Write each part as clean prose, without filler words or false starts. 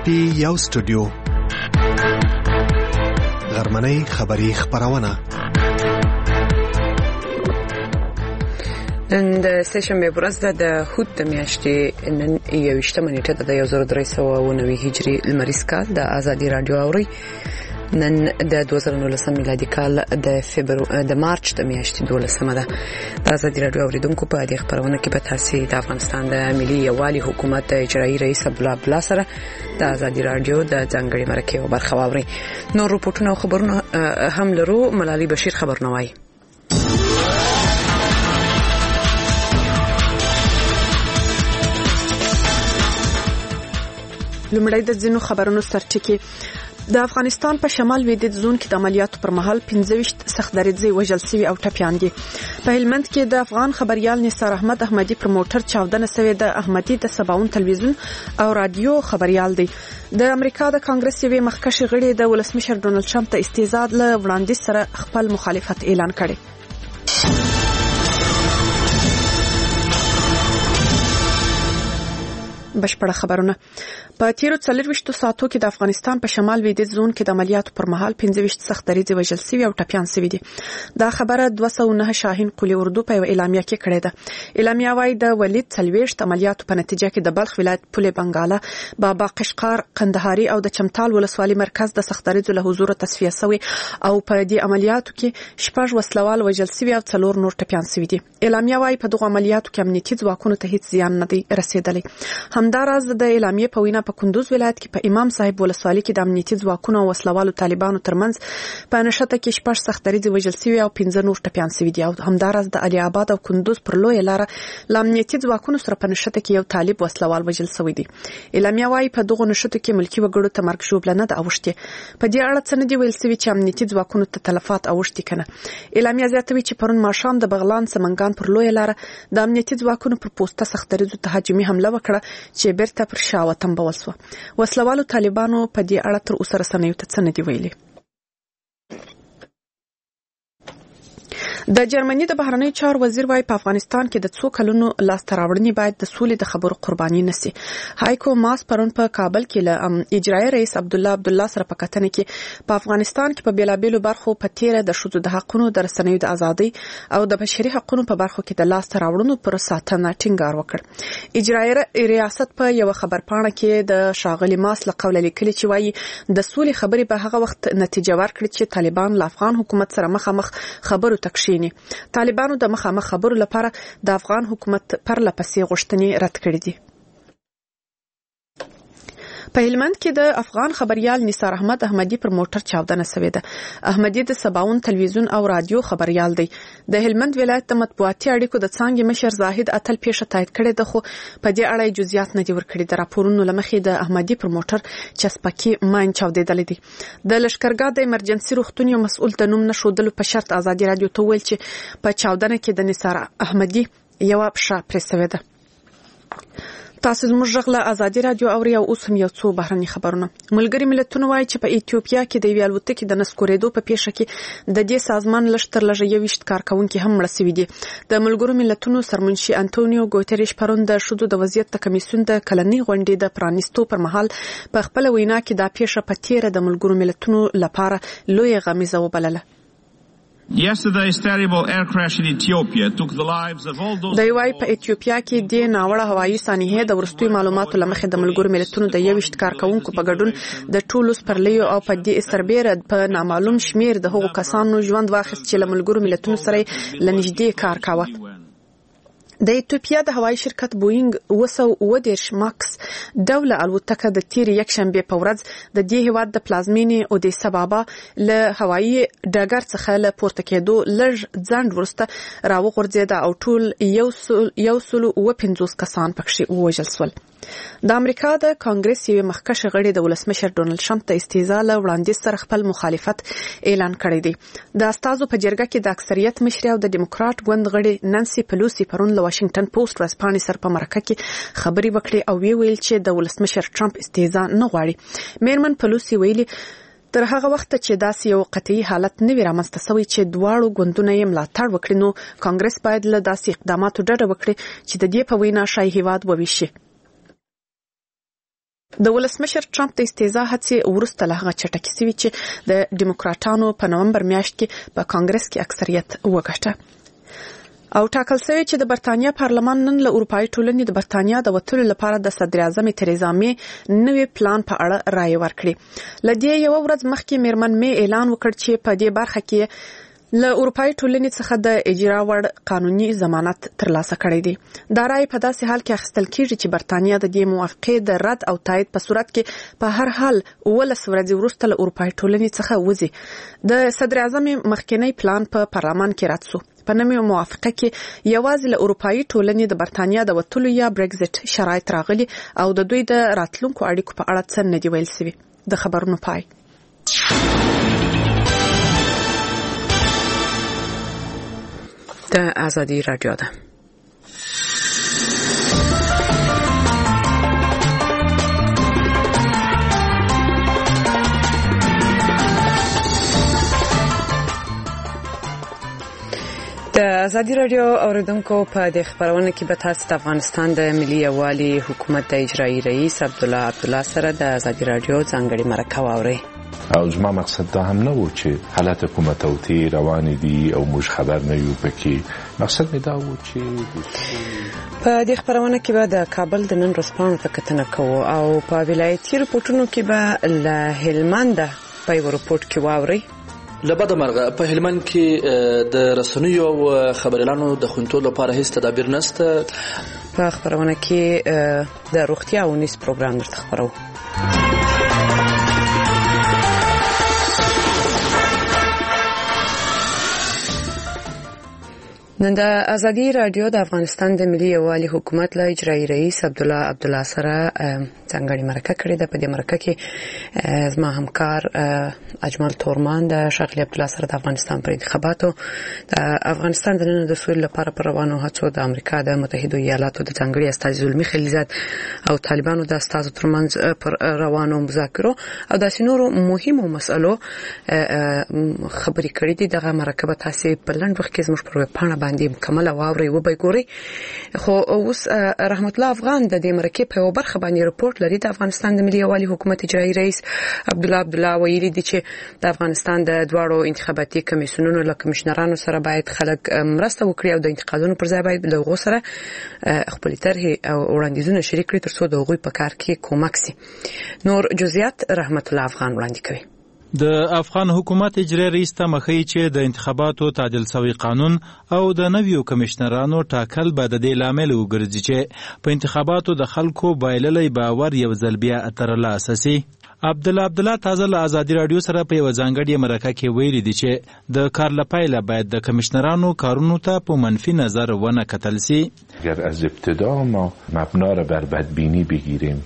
پی یو سټوډیو غرمنۍ خبری خبرونه نن د سشنبه ورځ د هوت د میاشتې نن 21 نیټه د 1390 هجری لمریز کال د ازادي رادیو اوري نن د 2019 میلادي کال د مارچ د میاشتې 12مه ده د ازادي رادیو اوریدونکو په دې خبرونه کې به تاسو د افغانستان د ملي یووالي حکومت اجرایي رئیس عبدالله سره د ازادي رادیو د ځانګړي مرکه او برخه واوري نور رپورټونه او خبرونه هم لرو. ملالي بشیر خبرونه وايي. لومړی د ځینو خبرونو سرټکی. د افغانستان په شمال لویدیځ زون کې د عملیاتو پر مهال 15 سخت دریځي وژل شوي او ټپيان دي. په هلمند کې د افغان خبريال نثار احمد احمدي پر موټر چاودنه شوې ده. احمدي د سباون تلویزیون او رادیو خبريال دی. د امریکا د کانګرس یوې مخکښې غړي د ولسمشر ډونالد ټرمپ ته استهزاء له وړاندیز سره خپل مخالفت اعلان کړي. بشپړه خبرونه. په تیرو 24 ساعتو کې د افغانستان په شمال لویدیځ زون کې د عملیاتو پر مهال 15 سخت دریځي وژل شوي او ټپيان شوي دي. دا خبره 209 شاهین قلی اردو په اعلامیه کې کړې ده. اعلامیه وايي د ولید 40 عملیاتو په نتیجه کې د بلخ ولایت پولې بنگاله، بابا قشقار، قندهاري او د چمتال ولسوالۍ مرکز د سخت دریځو له حضور تصفیه شوی او په دې عملیاتو کې 6 وسلوال وژل شوي او 4 نور ټپيان شوي دي. اعلامیه وايي په دغه عملیاتو کې امنیتي ځواکونو ته هیڅ زیان نه دی رسیدلی. همداراز د اعلامیه په وینا په کندوز ولایت کې په امام صاحب ولسوالۍ کې د امنیتي ځواکونو او وسلوالو طالبانو ترمنځ په نشته کې 6 سخت دریځي وژل شوي او 15 نور ټپيان شوي دي. او همداراز د علي آباد او کندوز پر لوی لار د امنیتي ځواکونو سره په نشته کې یو طالب وسلوال وژل شوی دی. اعلامیه وايي په دغه نشته کې ملکی وګړو ته مرګ ژوبله نه ده اوښتې. په دې اړه څه نه دی ویل شوی چې امنیتي ځواکونو ته تلفات اوښتي کنه. اعلامیه زیاتوي چې پرون ماښام د بغلان سمنګان پر لوی لار د امنیتي ځواکونو پر پوسټه سخت دریځو تهاجمي حمله وکړه چې بیرته پر شاوتم بوسو. وسلوالو طالبانو په دې اړه تر اوسه رسنیو ته څه نه دی ویلي. د جرمني د بهرنی چارو وزیر وايي په افغانستان کې د 2 کلونو لاسته راوړنې باید د سولې د خبرو قرباني نشي. هایکو ماس پرون په کابل کې له اجرایي رئیس عبدالله سره په کتنه کې په افغانستان کې په بیلابېلو برخو په تیره د شذو د حقونو د رسنیو د ازادۍ او د بشري حقوقو په برخو کې د لاسته راوړنو پر ساتنه ټینګار وکړ. اجرایي ریاست په یو خبرپاڼه کې د شاغلي ماس له قوله لیکلي چې وايي د سولې خبرې به هغه وخت نتیجه ورکړي چې طالبان له افغان حکومت سره مخامخ خبرو تکشي. طالبانو د مخامخ خبرو لپاره د افغان حکومت پر لپسې غوښتنې رد کړې دي. په هلمند کې د افغان خبريال نثار احمد احمدي پر موټر چاودنه شوې ده. احمدي د سباون تلویزیون او رادیو خبريال دی. د هلمند ولایت د مطبوعاتي اړیکو د څانګې مشر زاهد اتل پیښه تایید کړې ده خو په دې اړه جزئیات نه دي ورکړي. د راپورونو لمخې د احمدي پر موټر چسپکی ماین چاودېدل دي. د لشکرګاه د ایمرجنسي روغتون یو مسؤل د نوم نشودلو په شرط ازادي رادیو ته ویل چې په چاودنه کې د نثار احمدي یو پښه پرې شوې ده. تاسو زموږ غږ ازادي رادیو اوري او اوس هم یو څو بهرني خبرونه. ملګری ملتونه وايي چې په ایتیوپیا کې د ویل وتکې د نسکورېدو په پیښه کې د دې سازمان لشتر لږه 21 کارکونکي هم مړ شوي دي. د ملګرو ملتونو سرمنشي انټونیو ګوتریش پرون د شذو د وضعیت د کمیسیون د کلنۍ غونډې د پرانیستو پر مهال په خپل وینا کې دا پیښه په تیره د ملګرو ملتونو لپاره لوی غمیزه وبلله. Yesterday's terrible air crash in Ethiopia took the lives of all those. د وای په ایتیوپیا کې د ناوړه هوایي سانحې د ورستوي معلوماتو لمخې د ملګرو ملتونو د 21 کارکونکو په ګډون د ټولو سپرلیو او په دې سربېره په نامعلوم شمیر د هغو کسانو ژوند واخیست چې له ملګرو ملتونو سره لنږدې کار کاوه. د ایتوپیا د هوایي شرکت بوینګ 210 ماکس ډوله الوتکه د تیر یکشنبه په ورځ د دې هیواد د پلازمینې او د سبابا له هوایي ډګر څخه له پورته کېدو لږ ځنډ وروسته راوغورځېده او ټول 150 کسان پکې ووژل شول. د امریکا د کانګرس یوې مخکښې غړي د ولسمشر ډونالد ټرمپ ته استهزاء له وړاندیز سره خپل مخالفت اعلان کړی دی. د استازو په جرګه کې د اکثریت مشر او د ډیموکرات ګوند غړي نانسي پلوسی پرون له واشنگټن پوسټ ورځپاڼې سره په مرکه کې خبري وکړې او ویل چې د ولسمشر ټرمپ استهزاء نه غواړي. میرمن پلوسی ویلي تر هغه وخت چې داسې یو قطعي حالت نه وي رامنځته شوی چې دواړو ګوندونه یې ملاتړ وکړي نو کانګرس باید له داسې اقداماتو ډډه وکړي چې د دې په وینا شای هیواد وویشي. د ولسمشر ټرمپ د استیزا هڅې ورسته له هغه چټکې سوي چې د ډیموکراټانو په نومبر میاشت کې په کانګرس کې اکثریت وګټه. او ټاکل شوی چې د برتانیا پارلمان نن له اروپאי ټولنې د برتانیا د وټلو لپاره د صدر اعظم تریزا می نوې پلان په اړه رائے ورکړي. لدې یو ورځ مخکې میرمن می اعلان وکړ چې په دې برخه کې له اروپאי ټولنې څخه د اجرا وړ قانوني ضمانت ترلاسه کړی دی. دا رائے په داسې حال کې اخیستل کیږي چې برتانیا د دې موافقې د رد او تایید په صورت کې په هر حال 11 ورځې وروسته له اروپאי ټولنې څخه وځي. د صدر اعظم مخکنی پلان په پارلمان کې رد شو. په نوې موافقه کې یوازې له اروپאי ټولنې د برتانیا د وټلو یا برگزټ شرایط راغلي او د دوی د راتلونکو اړیکو په اړه څه نه دی ویل شوی. د خبرونو پای. د آزادي رادیو ده. د آزادي رادیو اوریدونکو په دې خبرونه کې به تاسو د افغانستان د ملي یووالي حکومت د اجرایی رئیس عبدالله سره د آزادي رادیو ځانګړي مرکه واوري. او زما مقصد دا هم نه و چې حالت حکومت او تی روان دي او موږ خبر نه یو پکې. مقصد می دا و چې په دې خبرونه کې به د کابل د نن ورځپاڼو ته کتنه کوو او په ولایتي رپورټونو کې به له هلمند په یو رپورټ کې واوري. لبد مرغه په هلمند کې د رسنیو او خبريالانو د خونټو لپاره هیڅ تدابیر نشته. په خبرونه کې د روغتیا او نیس پروګرام درته خبرو. نن د آزادي رادیو د افغانستان د ملي یووالي حکومت له اجرایی رئیس عبدالله سره څنګهړي مرکه کړې ده. په دې مرکه کې زما همکار اجمل تورمان د شغلي عبدالله سره د افغانستان پر انتخاباتو د افغانستان د نن د سولې لپاره پر روانو هڅو د امریکا د متحده ایالاتو د ځانګړي استازي زلمي خلیزات او طالبانو د استازو ترمنځ پر روانو مذاکرو او د سينورو مهمو مسألو خبرې کړې دي. دغه مرکه به تاسو په لنډ وخت کې زموږ پر ویب پاڼه باندې مکمل واوري و به ګوري. خو اوس رحمت الله افغان د دې مرکه په برخه باندې رپورت لري. د افغانستان د ملي یووالي حکومت اجرایی رئیس عبدالله ویلي دي چې د افغانستان د دواړو انتخاباتي کمیسیونونو له کمشنرانو سره باید خلک مرسته وکړي او د انتقادونو پر ځای باید له غو سره خپل طرح او وړاندیزونه شریک کړي ترڅو د غوي په کار کې کومک شي. نور جزئیات رحمت الله افغان وړاندې کوي. د افغان حکومت اجرایی رئیس ته مخی چې د انتخاباتو تعدیل شوی قانون او د نویو کمشنرانو ټاکل به د دې لامل وګرځي چې په انتخاباتو د خلکو بایللې باور یو ځل بیا ترلاسه شي. عبدالله تازه له آزادي رادیو سره په یو ځانګړي مرکه کې ویلي دي چې د کار لپاره باید د کمشنرانو کارونو ته په منفي نظر ونه کتل شي. اگر از ابتدا ما مبنا را بر بدبینی بگیریم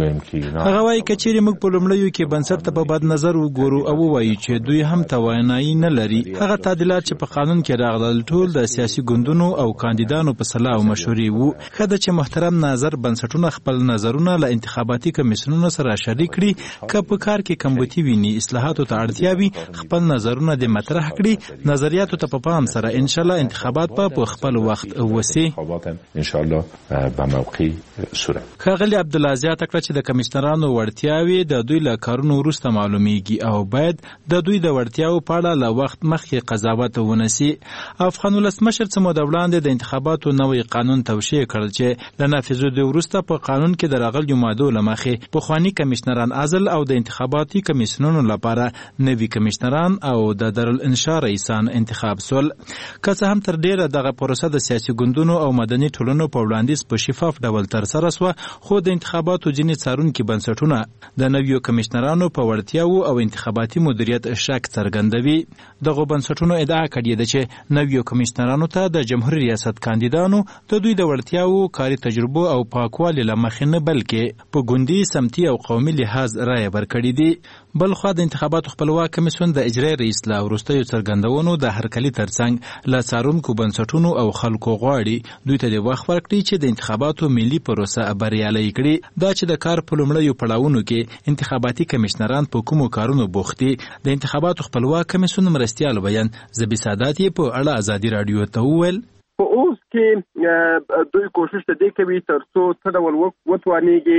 هغه وايي کچېرې موږ په لومړیو کې بنسټ ته په بد نظر وګورو او وایي چې دوی هم توانایي نه لري. هغه تعدیلات چې په قانون کې راغلل ټول د سیاسي ګوندونو او کاندیدانو په صلاح او مشورې وو. خدای چې محترم ناظر بنسټونه خپل نظرونه له انتخاباتي کمیسیونونو سره شریک کړي که په کار کې کمبودي ویني اصلاحاتو ته اړتیا وي خپل نظرونه د مطرح کړي. نظریاتو ته په پام سره ان شاء الله انتخابات په خپل وخت وسی ان شاء الله په موقع صورت. خغلی عبدالله کړه چې د کمشنرانو وړتیاوي د دوی له کارونو وروسته معلومیږي او باید د دوی د وړتیاو په اړه له وخت مخکې قضاوت ونشي. افغان ولسمشر څه موده وړاندې د انتخاباتو نوی قانون توشیح کړل چې له نافذېدو وروسته په قانون کې د راغلیو مادو له مخې پخواني کمشنران عزل او د انتخاباتي کمیسیونونو لپاره نوي کمشنران او د دارالانشا رئیسان انتخاب سول. که څه هم تر ډیره دغه پروسه د سیاسي ګوندونو او مدني ټولنو په وړاندیز په شفاف ډول ترسره شوه خو د انتخاباتو ځینې څارونکي بنسټونه د نویو کمشنرانو په وړتیاوو او انتخاباتي مدیریت شک څرګندوي. دغه بنسټونو ادعا کړې ده چې نویو کمشنرانو ته د جمهوریت ریاست کاندیدانو د دوی د وړتیاوو کاري تجربه او پاکوالي له مخې نه بلکې په ګوندي سمتي او قومي لحاظ رایه ورکړې دي. بلخو د انتخاباتو خپلواک کمیسیون د اجرایی رئیس له وروستیو څرګندونو د هرکلي ترڅنګ له څارونکو بنسټونو او خلکو غواړي دوی ته د وخت ورکړي چې د انتخاباتو ملي پروسه بریالۍ کړي. دا چې د کار په لومړیو پړاوونو کې انتخاباتي کمشنران په کومو کارونو بوخت دي د انتخاباتو خپلواک کمیسیون مرستیال بیان زبی سادات یې په اړه آزادي رادیو ته وویل. په اوس کې دوی کوشش دې کوي ترڅو څه ډول وتوانيږي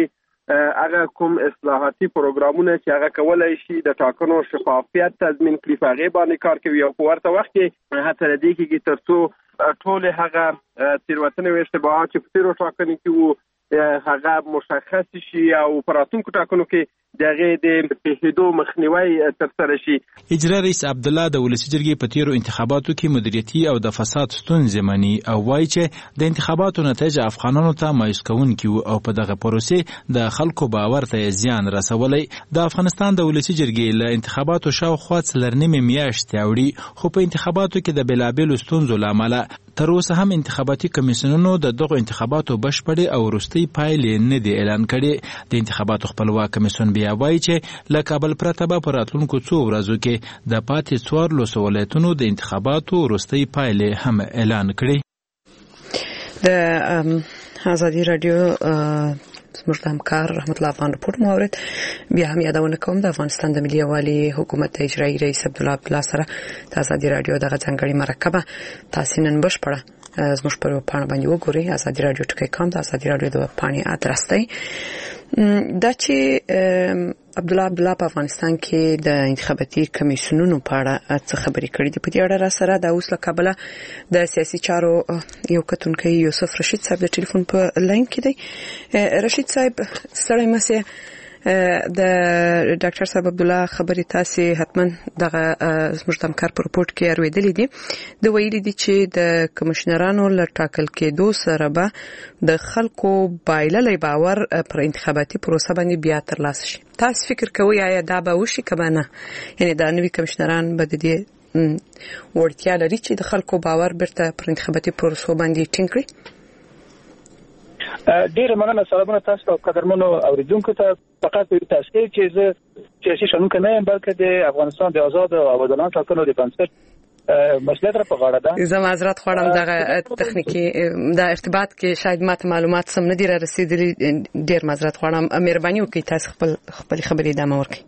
هغه کوم اصلاحاتي پروګرامونه چې هغه کولای شي د ټاکنو شفافیت تضمین کړي په هغه باندې کار کوي او په ورته وخت کې هڅه لري چې ترڅو ټول هغه تیروتنې او اشتباهات چې په تیرو ټاکنو کې وو هغه مشخص شي او په راتلونکو ټاکنو کې دغه د پیښېدو مخنیوي ترسره شي. اجرا رئیس عبدالله د ولسی جرګې په تیرو انتخاباتو کې مدیریتي او د فساد ستونزې مني او وایي چې د انتخاباتو نتایج افغانانو ته مایوس کوونکي او په دغه پروسې د خلکو باور ته زیان رسولی. د افغانستان د ولسی جرګې له انتخاباتو شاوخوا څلورنیمې میاشتې اوړي خو په انتخاباتو کې د بېلابېلو ستونزو له امله تر اوسه هم انتخاباتي کمیسیونونو د دغو انتخاباتو بشپړې او وروستۍ پایلې نه دي اعلان کړي. د انتخاباتو خپلواک کمیسیون بیا وایي چې له کابل پرته به په راتلونکو څو ورځو کې د پاتې 14 ولایتونو د انتخاباتو وروستۍ پایلې هم اعلان کړي. د ازادي رادیو زموږ د همکار رحمت الله افغان رپورټ مورد بیا هم یادونه کوم د افغانستان د ملي یووالي حکومت اجرایي رئیس عبدالله سره د ازادي رادیو دغه ځانګړي مرکبه تاسو نن بشپړه زموږ پر پاڼه باندې وګورئ. ازادي رادیو ټکی.com د ازادي رادیو د پاڼې ادرس دی. دا چې عبدالله په افغانستان کې د انتخاباتي کمیسیونونو په اړه څه خبرې کړې دي په دې اړه را سره د اوس له کابله د سیاسي چارو یو کتونکی یوسف رشید صاحب د ټلیفون په لاین کې دی. رشید صاحب ستړی مشه د ډاکټر صاحب عبدالله خبرې تاسو حتما دغه زموږ د همکار په رپورټ کې اورېدلې دي. د ویلي دي چې د کمشنرانو له ټاکل کېدو سره به د خلکو بایللی باور پر انتخاباتي پروسه باندې بیا ترلاسه شي. تاسو فکر کوئ آیا دا به وشي که نه؟ یعنی دا نوي کمشنران به د دې وړتیا لري چې د خلکو باور بیرته پر انتخاباتي پروسه باندې ټینګ کړي؟ ډیره مننه سلامونه تاسو ته قدرمنو اوریدونکو ته. فقط په تاسو چې زه سیاسي شنونکی نه یم بلکې د افغانستان د آزاد او عادلانه ټاکنو د بنسټ مسؤلیت را په غاړه ده. زه معذرت غواړم دغه تخنیکی د ارتباط کې شاید ماته معلومات سم نه دي را رسیدلي. ډیر معذرت غواړم. مهرباني وکړئ تاسو خپل خبرې ادامه ورکړئ.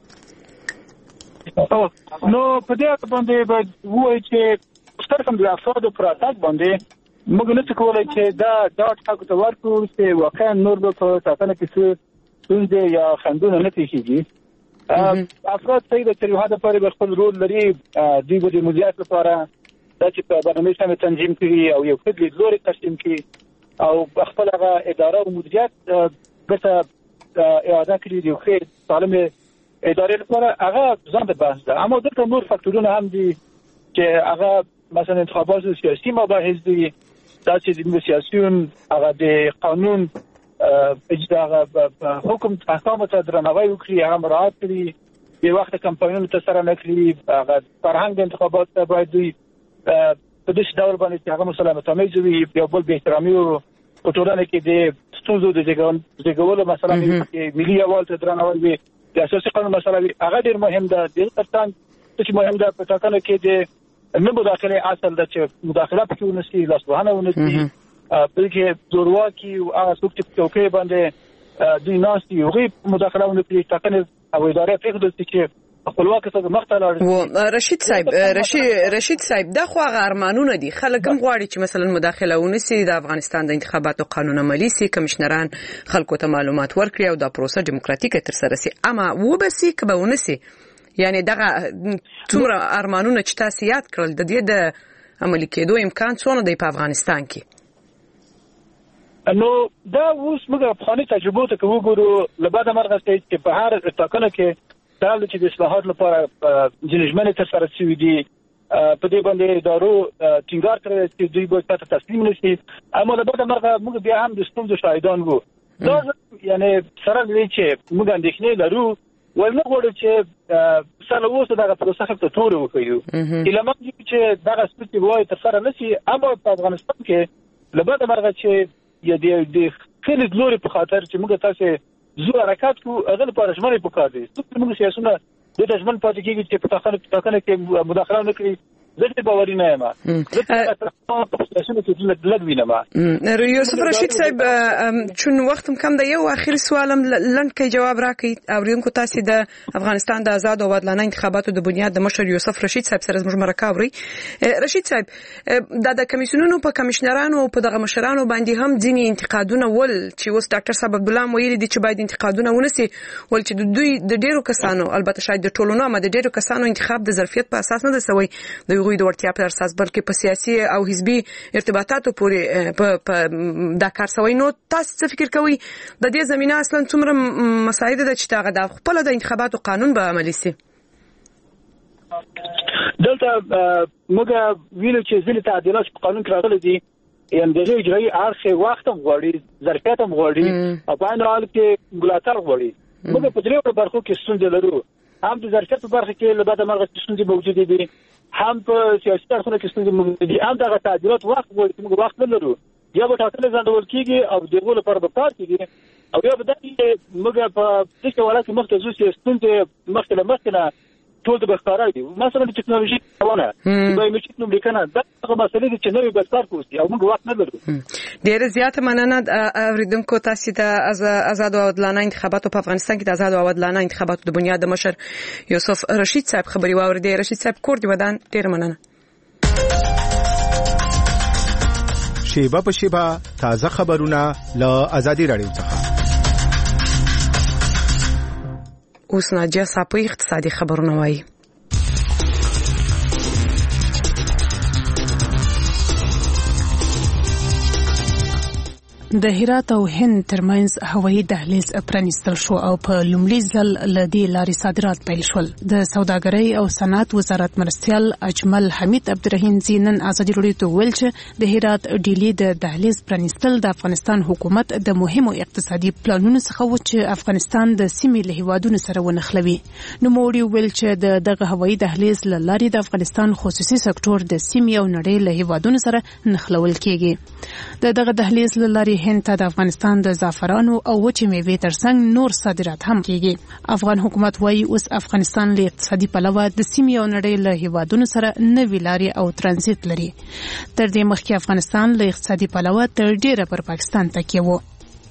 نو په دې باندې باید وایي چې ستاسو د افرادو پر اتاک باندې موږ نه څه کولای چې دا ټاکو ته ورکړو چې واقعا نور به په ټاکنه کې څه یا خندونه نه پیښیږي. افراد ته د تریوهاده لپاره خپل رول لري. دوی به د مدیریت لپاره دا چې په برنامه سم تنظیم کړي او یو ښه لیدلوري ترسیم کړي او خپل هغه اداره او مدیریت ګټه اعاده کړي د یو ښه سالمه ادارې لپاره هغه ځان د بحث ده. اما دلته نور فاکتورونه هم دي چې هغه مثلا انتخابات سیاسي مباحث دي. دا چې د سیاسيون هغه د قانون اجرا حکم احکام ته درناوی وکړي هغه مراعات کړي. په وخت کمپاینونو ته سره نکړي هغه فرهنګ د انتخابات ته باید دوی په دې ډول باندې چې هغه مسلمانانو ته مېږي یو بل به احترامي او په ټولنه کې د ستونزو د زیږولو مثلا ملي یووالي ته درناوی وي. د اساسي قانون مسله هغه ډیر مهم ده. د ترڅنګ چې مهم ده په ټاکنه کې د نه مداخله اصل ده چې مداخله پکې ونسي لاسوهنه ونسي بلکې زورواکي او هغه څوک چې توکي باندې دوی ناستي هغوی مداخله ونکړي ټاکنې او ادارې پرېږدي چې خپلواک څه مخته لاړ. رشید صاحب دا خو هغه ارمانونه دي. خلک هم غواړي چې مثلا مداخله ونسي د افغانستان د انتخاباتو قانون عملي سي کمشنران خلکو ته معلومات ورکړي او دا پروسه دیموکراتیکه ترسره سي. اما وبسي که به ونسي یعنی دغه څومره ارمانونه چې تاسو یاد کړل د دې د عملي کېدو امکان څونه دی په افغانستان کې؟ نو دا اوس موږ افغاني تجربو ته وګورو. لبعد مرغه چې په هر ټاکنه کې تل چې د اصلاحات لپاره جنجمنې ترسره شوې دي په دې باندې ادارو ټینګار کړی چې دوی به تاسو تسلیم نشي. اما لبعد مرغه موږ بیا هم د ستونزو شاهدان وو. دا یعنی سره دې چې موږ اندېښنې لرو ولنه غواړو چې سره اوسه دغه پروسه ته تور وکړو. علما چې دغه سپېڅلي وای تر سره نشي. اما په افغانستان کې لبعد مرغه چې د خلک لوري په خاطر چې موږ تاسو زو حرکت کو هغه لپاره ژمنې پکار دي. موږ سیاسونه د ژمن پاتې کېږي چې په ټاکنه کې مداخله نکړي زه باوري نه یم زه په تاسو کې لګوینم یوسف رشید صاحب چون وختم کم ده یو اخیری سوالم لند کې جواب راکړئ اوریدونکو تاسو د افغانستان د آزاد او عادلانه انتخاباتو د بنیاد د مشر یوسف رشید صاحب سره زموږ مرکه اوري. رشید صاحب د کمیسیونونو په کمشنرانو او په دغه مشرانو باندې هم ځینې انتقادونه ول چې اوس ډاکټر صاحب عبدالله ویلي دي چې باید انتقادونه ونسي ول چې دوی د ډیرو کسانو البته شاید د ټولو نه د ډیرو کسانو انتخاب د ظرفیت په اساس نه ده سوی د هغوی د وړتیا په اساس بلکې په سیاسي او حزبي ارتباطاتو پورې په دا کار سوی. نو تاسو څه فکر کوئ د دې زمينه اصلا څومره مساعد ده چې تاغه د خپل د انتخاباتو قانون به عملي سي؟ دلته موږ ویلو چې ځینې تعدیلات په قانون کې راغلي دي یم د اجرایي اړخ وخت هم غواړي ظرفیت هم غواړي او په عین حال کې ملاتړ غواړي. موږ په دې برخو کې ستونزې لرو هم د ظرفیت په برخه کې له بعده مرغه ستونزې موجود دي هم په سیاسي اړخونو کې ستونزې موجود دي هم دغه تعدیلات وخت غواړي موږ وخت نه لرو یا به ټاکل ځانډول کیږي او دغه لپاره به کار کیږي او یا به موږ په دې حواله کې مخته ځو چې ستونزې مخکې نه ټول د بختاره دي مثلا د ټکنالوژي قوانه دوی مې چې نو لیکنه دغه مسلې چې نوې بستر کوي او موږ وخت نه لرو. ډېر زیات مننه اوریدونکو تاسو ته آزاد او عادلانه انتخاباتو په افغانستان کې د آزاد او عادلانه انتخاباتو د بنیاد د مشر یوسف رشید صاحب خبري واوریدي. رشید صاحب کور دی ودان ډېر مننه. شیبه په شیبه تازه خبرونه له ازادي رادیو څخه. اوس ناجیه صاحب اقتصادي خبرونه وایي. د هرات او هند ترمنځ هوایي دهلیز پرانیستل شو او په لومړي ځل ل دې لارې صادرات پیل شول. د سوداګرۍ او صنعت وزارت مرستيال اجمل حمید عبدالرحیم زینن ازادي رادیو ته ویل چې د هرات ډیلی د دهلیز پرانیستل د افغانستان حکومت د مهمو اقتصادي پلانونو څخه و چې افغانستان د سیمې له هیوادونو سره ونښلوي. نو موري ویل چې دغه هوایي دهلیز له لارې د افغانستان خصوصي سکتور د سیمې او نړۍ له هیوادونو سره نښلول کیږي. دغه دهلیز له لارې هند ته د افغانستان د زعفرانو او وچې میوې ترڅنګ نور صادرات هم کیږي. افغان حکومت وايي اوس افغانستان له اقتصادي پلوه د سیمې او نړۍ له هیوادونو سره نوې لارې او ترانزیت لري. تر دې مخکې افغانستان له اقتصادي پلوه تر ډیره پر پاکستان تکیه و.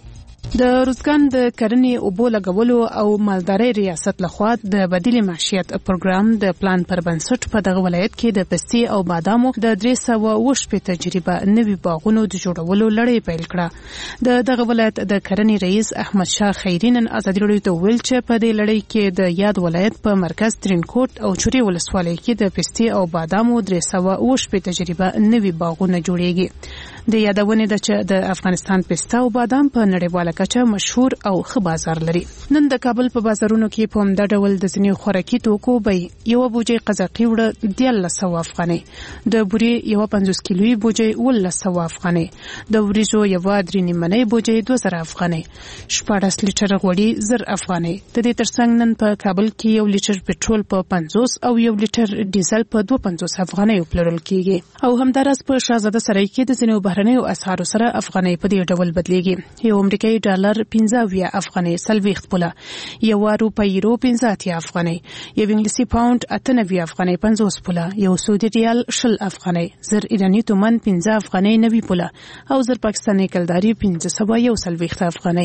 د روزګان د کرنې اوبو لګولو او مالدارۍ ریاست لخوا د بدیل معیشت پروګرام د پلان پر بنسټ په دغه ولایت کې د پستې او بادامو د 300 تجربه نوي باغونو د جوړولو لړۍ پیل کړه. دغه ولایت د کرنې رئیس احمد شاه خیری نن ازادي رادیو ته ویل چې په دې لړۍ کې د یاد ولایت په مرکز ترینکوټ او چوري ولسوالۍ کې د پستې او بادامو 300 تجربه نوي باغونه جوړیږي. د یادونه ده چې د افغانستان پسته او بادام په نړیواله کچه مشهور او ښه بازار لري. نن د کابل په بازارونو کې په همدا ډول د ځینې خوراکي توکو بیې یو بوجي قزاقي وړه 1300 افغانۍ، د بوري یو 50 کیلویي بوجي 1200 افغانۍ، د وریجو یو 3.5 بوجي 2000 افغانۍ، 14 لیټر غوړي 1000 افغانۍ. د دې ترڅنګ نن په کابل کې یو لیټر پټرول په 50 او یو لیټر ډیزل په 250 افغانۍ پلورل کیږي. او همدارس په شاهزاده سرای کې د ځینو بهرنیو اسعارو سره افغانۍ په دې ډول بدلیږي. یو امریکایي ډالر 15 افغانۍ 40 پوله، یو روپۍ یورو 15 افغانۍ، یو انګلیسي پاوند 98 افغانۍ 50 پوله، یو سعودي ریال 20 افغانۍ، 1000 ایراني تومان 15 افغانۍ 90 پوله او 1000 پاکستاني کلداري 541 افغانۍ.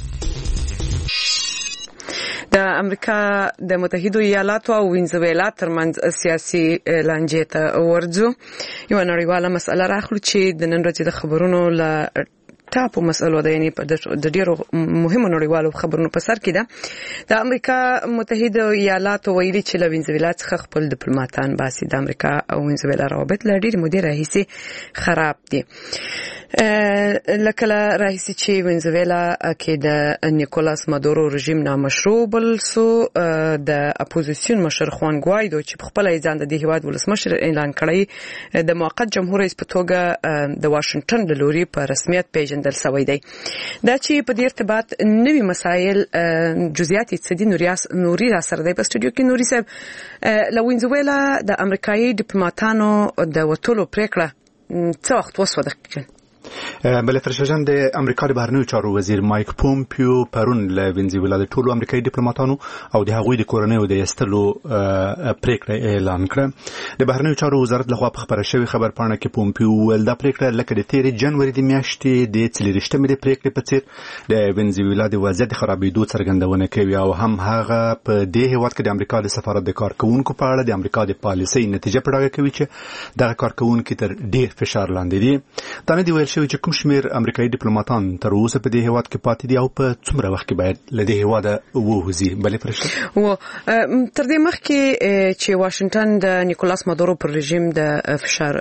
د امریکا د متحده ایالاتو او وینزویلا ترمنځ سیاسي لانجې ته ورځو. یو نړیواله مسله راخلو چې د نن ورځې د خبرونو له ټاپو مسلو ده، یعنی د ډیرو مهمو نړیوالو خبرونو په سر کې ده. د امریکا متحده ایالاتو ویلي چې له وینزویلا څخه خپل ډیپلوماټان باسي. د امریکا او وینزویلا روابط له ډیرې مودې راهیسې خراب دي. لکه راهیسې چې وینزویلا کې د نیکولاس مادورو رژیم نامشروع بل سو د اپوزیسیون مشر خوان ګوایدو چې په خپل ځان د هیواد ولسمشر اعلان کړی د موقت جمهور رئیس په توګه د واشنگټن د لوري په رسمیت پیژندل شوی دی. دا چې په دې ارتباط نوي مسایل جزئیات اقتصادي نوري را سره دی په سټوډیو کې. نوري صاحب له وینزویلا د امریکایي ډیپلوماټانو د وټولو پریکړه څه وخت وسوه؟ بل فرشجان د امریکا د بهرنیو چارو وزیر مایک پومپیو پرون له وینزویلا د ټولو امریکایي ډیپلوماټانو او د هغوی د کورنیو د ایستلو پریکړه اعلان کړه. د بهرنیو چارو وزارت لخوا په خبره شوی خبر پاڼه کې پومپیو ویل دا پریکړه لکه د 13 جنوري د میاشتې د 24مې د پریکړې په څیر د وینزویلا د وضعیت خرابېدو څرګندونه کوي او هم هغه په دې هیواد کې د امریکا د سفارت د کارکونکو په اړه د امریکا د پالیسۍ نتیجه په ډاګه کوي چې دغه کارکونکو تر ډیر فشار لاندې دي. دا نه دی ویل شوی چې کوم شمیر امریکایي ډیپلوماټان تر اوسه په دې هیواد کې پاتې دي او په څومره وخت کې باید له دې هیواده ووځي. بلې فرشته و تر دې مخکې چې واشنگټن د نیکولاس مادورو پر رژیم د فشار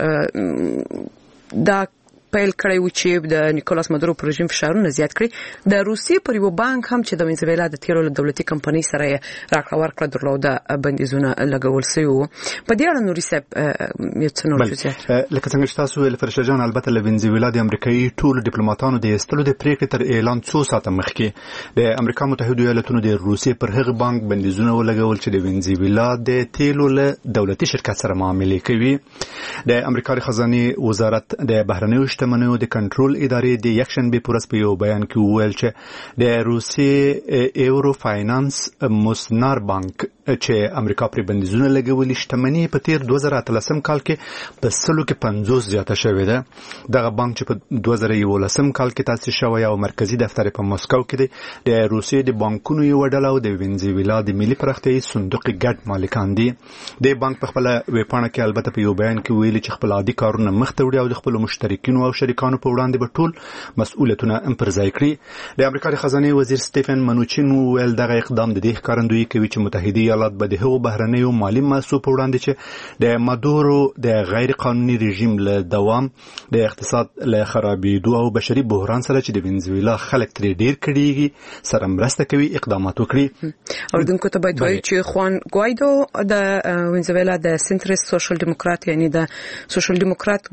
دا پیل کړی و چې د نیکولاس مادورو پر رژیم فشارونه زیات کړي. د روسیې پر یو بانک هم چې د وینزویلا د تیلو دولتي کمپنۍ سره راکړه ورکړه درلوده بندیزونه لګول شوی وو. په دې اړه نوري صاحب یو څه نور جزئیات لکه څنګه چې تاسو ویل فرشجان البته له وینزویلا د امریکایي ټولو ډیپلوماټانو د ایستلو د پریکړې تر اعلان 2 ساعته مخکې د امریکا متحده ایالاتونو د روسیې پر هغه بانک بندیزونه ولګول چې د وینزویلا د تیلو له دولتي شرکت سره معاملې کوي. د امریکا د خزانه وزارت د بهرنیو شتمنیو د کنټرول ادارې د یکشنبه پورس په یو بیان کې وویل چې د روسیې ایورو فاینانس موسنار بانک چې امریکا پر بندیزونه لګولي شتمنۍ په تیر 2013 کال کې په 150 زیاته شوې ده. دغه بانک چې په 2011 کال کې تاسیس شوی او مرکزی دفتر په مسکو کې دی د روسیې د بانکونو یو ډله او د وینزویلا د ملي پراختیايي صندوق ګډ مالکان دي. د بانک په خپل ویبپاڼه کې البته په یو بیان کې ویلي چې خپل عادي کارونه مخ ته وړي او د خپل مشترکینو او شریکانو په وړاندې به ټول مسؤلیتونه پر ځای کړي. د امریکا د خزانه وزیر سټیفن منوچین ویل دغه اقدام د دې ښکارندویي کوي چې متحده ایالات به د هغو بهرنیو مالي مسو په وړاندې چې د مادورو د غیر قانوني رژیم له دوام د اقتصاد له خرابېدو او بشري بحران سره چې د وینزویلا خلک ترې ډیر کړيږي سره مرسته کوي اقدامات وکړي. اوردونکو ته باید وایي چې خوان ګوایدو د وینزویلا د سنترست سوشل دیموکرات یعنی د سوشل دیموکرات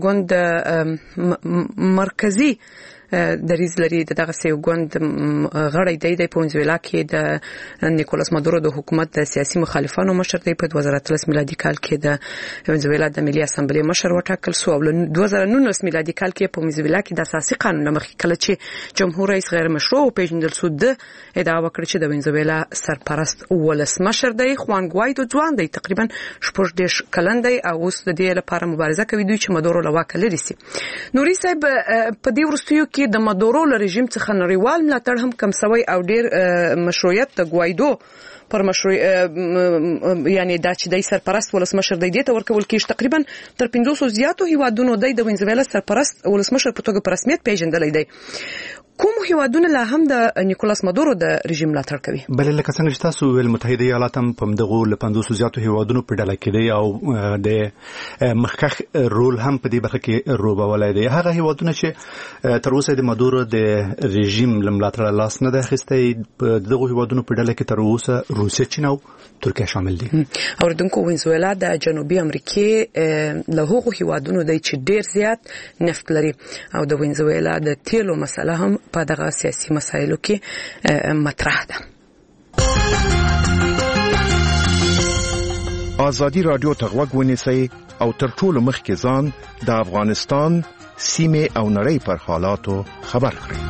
ګوند مرکزی دریز لري دغه سیو ګوند غړی دی په وینزویلا کې د نیکولاس مادورو د حکومت د سیاسي مخالفانو مشر دی. په 2013 میلادي کال کې د وینزویلا د ملي اسامبلې مشر وټاکل شو او 2019 میلادي کال کې په وینزویلا کې د اساسي قانون مخکې کله چې جمهور رئیس غیر مشروع پیژندل شو د ادعا وکړه چې د وینزویلا سرپرست ولسمشر دی. خوان ګوایدو ځوان دی تقریبا 14 کلن دی او اوس د دې لپاره مبارزه کوي دوی چې مادورو له واک لري سي. نوري صاحب په دې ورستیو کې د مادورو له رژیم څخه نړیوال ملاتړ هم کم سوی او ډیر مشروعیت د ګوایدو پر مشروع یعنی دا چې د سرپرست ولسمشر دی ته ورکول کېږي. تقریبا تر 500 زیاتو هیوادونو د وینزویلا سرپرست ولسمشر په توګه په رسمیت پیژندل دی. کوم هیوادونه لا هم د نیکولاس مادورو د رژیم ملاتړ کوي؟ بل لکه څنګه چې تاسو ویل متحده ایالات هم په دغه له 500 زیاتو هیوادونو په ډله کې دی او د مخکخ رول هم په دې برخه کې روبولای دی. هغه هیوادونه چې تر اوسه د مادورو د رژیم لملاتړ لاس نه ده اخیستی په دغه هیوادونو په ډله کې تر اوسه روسیه، چین او ترکیه شامل دي. اوردونکو وینزویلا د جنوبي امریکې له هغو هیوادونو دی چې ډیر زیات نفت لري او د وینزویلا د تیلو مسله هم په دغه سیاسي مسایلو کې مطرح ده. آزادی رادیو ته غوږ ونیسئ او تر ټولو مخکې ځان د افغانستان سیمې او نړۍ پر حالاتو خبر کړئ.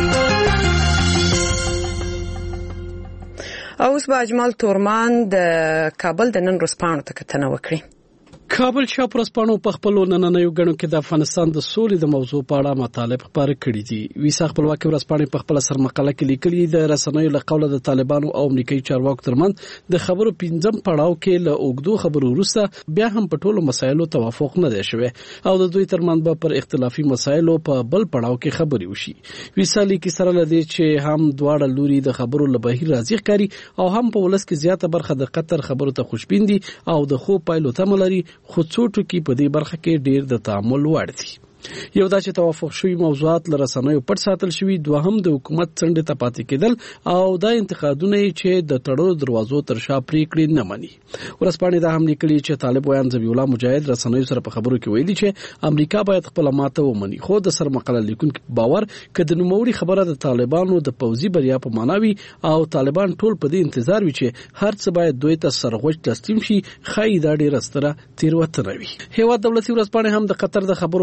اوس به اجمل تورمان د کابل د نن ورځپاڼو ته کتنه وکړي. کابل شاپ ورځپاڼو په خپل نننیو غنو کې د افغانستان د سولې د موضوع په اړه مطالب خبرې کړې دي. ویسا خپلواکي ورځپاڼې په خپل سرمقاله کې لیکلي د رسنیو له قوله د طالبانو او امریکایي چارواکو ترمنځ د خبرو پنځم پړاو کې له اوګدو خبرو وروسته بیا هم په ټولو مسایلو توافق نه دی شوی او د دوی ترمنځ به پر اختلافي مسایلو په بل پړاو کې خبرې وشي. ویسا لیکي سره لدی چې هم دواړه لوري د خبرو له بهیر راځي ښکاري او هم په ولس کې زیاته برخه د قطر خبرو ته خوشبین دي او د خو پایلو تم لري، خو څو ټکي په دې برخه کې ډیر د تعامل وړ دي. یو دا چې توافق شوی موضوعات له رسنیو پټ ساتل شوی، دوهم د حکومت څنډې ته پاتې کېدل او دا انتقادونه چې د تړلو دروازو تر شا پریکړې نه مني. ورځپاڼې دا هم لیکلي چې طالب ویان ذبیح الله مجاهد رسنیو سره په خبرو کې ویلي چې امریکا باید خپل ماته ومني، خو د سرمقاله لیکونکو باور کده نوموړي خبره د طالبانو د پوځي بریا په معنا وي او طالبان ټول په دې انتظار وي چې هر څه باید دوی ته سرغوج تسلیم شي، خای دا ډیره ستره تیروتنه وي. هیواد دولتي ورځپاڼې هم د قطر د خبرو په اړه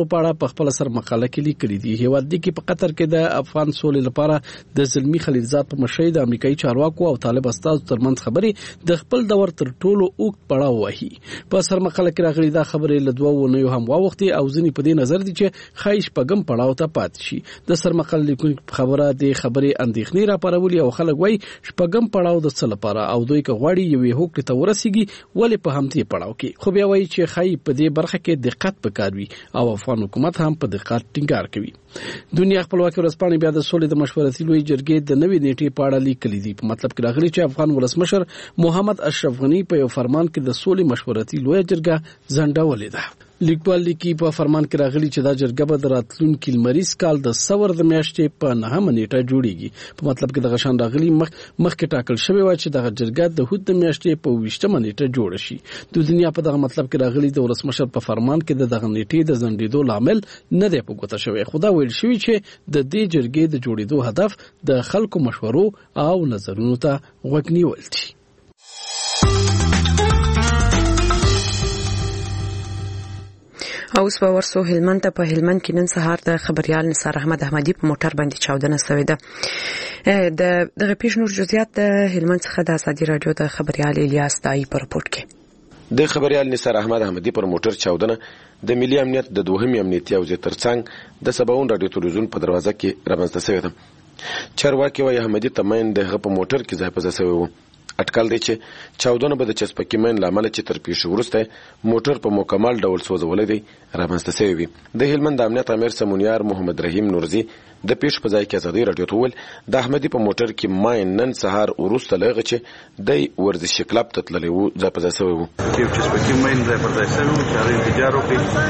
په خپل سر مقاله کې لیکلي دي. هیواد دی کې په قطر کې د افغان سولې لپاره د زلمی خلیلزاد په مشرۍ د امریکایي چارواکو او طالب استازو ترمنځ خبرې د خپل دور تر ټولو اوږد پړاو وهي. په سر مقاله کې راغلي دا خبرې له 2 اونیو هم واوختي او ځینې په دې نظر دي چې خایش پګم پړاو ته پات شي. د سر مقاله لیکونکو خبره د خبرې اندېښنې راپارولي او خلک وایي شپږم پړاو د څه لپاره او دوی که غواړي یوې هوکړې ته ورسیږي ولې په همدې پړاو کې. خو بیا وایي چې ښایي په دې برخه کې دقت پکار وي او افغان حکومت هم په دقت ټینګار کوي. دنیا خپلواکي ورځپاڼې بیا د سولې د مشورتي لوی جرګې د نوې نیټې په اړه لیکلي دي. په مطلب کې راغلي چې افغان ولسمشر محمد اشرف غنی په یو فرمان کې د سولې مشورتي لوی جرګه ځنډولې ده. لیکوال لیکي په فرمان کې راغلي چې دا جرګه به د راتلونکي لمریز کال د سور د میاشتې په 9 نیټه جوړیږي. په مطلب کې د غشان راغلي مخکې ټاکل شوی و چې د جرګه د هوت د میاشتې په 20 نیټه جوړ شي. د دنیا په دغه مطلب کې راغلي د ولسمشر په فرمان کې د نیټې د ځنډېدو لامل نه دی په ګوته شوی. خدا ویل شوی چې د دې جرګې د جوړېدو هدف د خلکو مشورو او نظرونو ته غوږ نیول دي. اوس به ورسو هلمند ته. په هلمند کې نن سهار د خبريال نثار احمد احمدي په موټر باندې چاودنه شوې ده. دغه پیښ نور جزئیات د هلمند څخه د ازادي رادیو د خبريال الیاس دای په رپورت کې. د خبريال نثار احمد احمدي پر موټر چاودنه د ملي امنیت د دوهمي امنیتي او ترڅنګ د سباون رادیو تلویزیون په دروازه کې رامنځته شوې ده. چارواکي وايي احمدي تمن دغه په موټر کې ځای په ځای شوی و. اټکل دی چې چاودنه به د چسپکي من لامل چې تر پیښې وروسته موټر په مکمل ډول سوځولې دی رامنځته شوی وي. د هلمند امنیت امیر سمونیار محمد رحیم نورزي د پیښ په ځای کې ازادي رادیو ته ویل د احمدي په موټر کې ماین نن سهار وروسته لغه چې د ورزشي کلب ته تللی و ځای په ځای شوی و. چې چسپکي من ځای په ځای شوی و چې هغه انفجار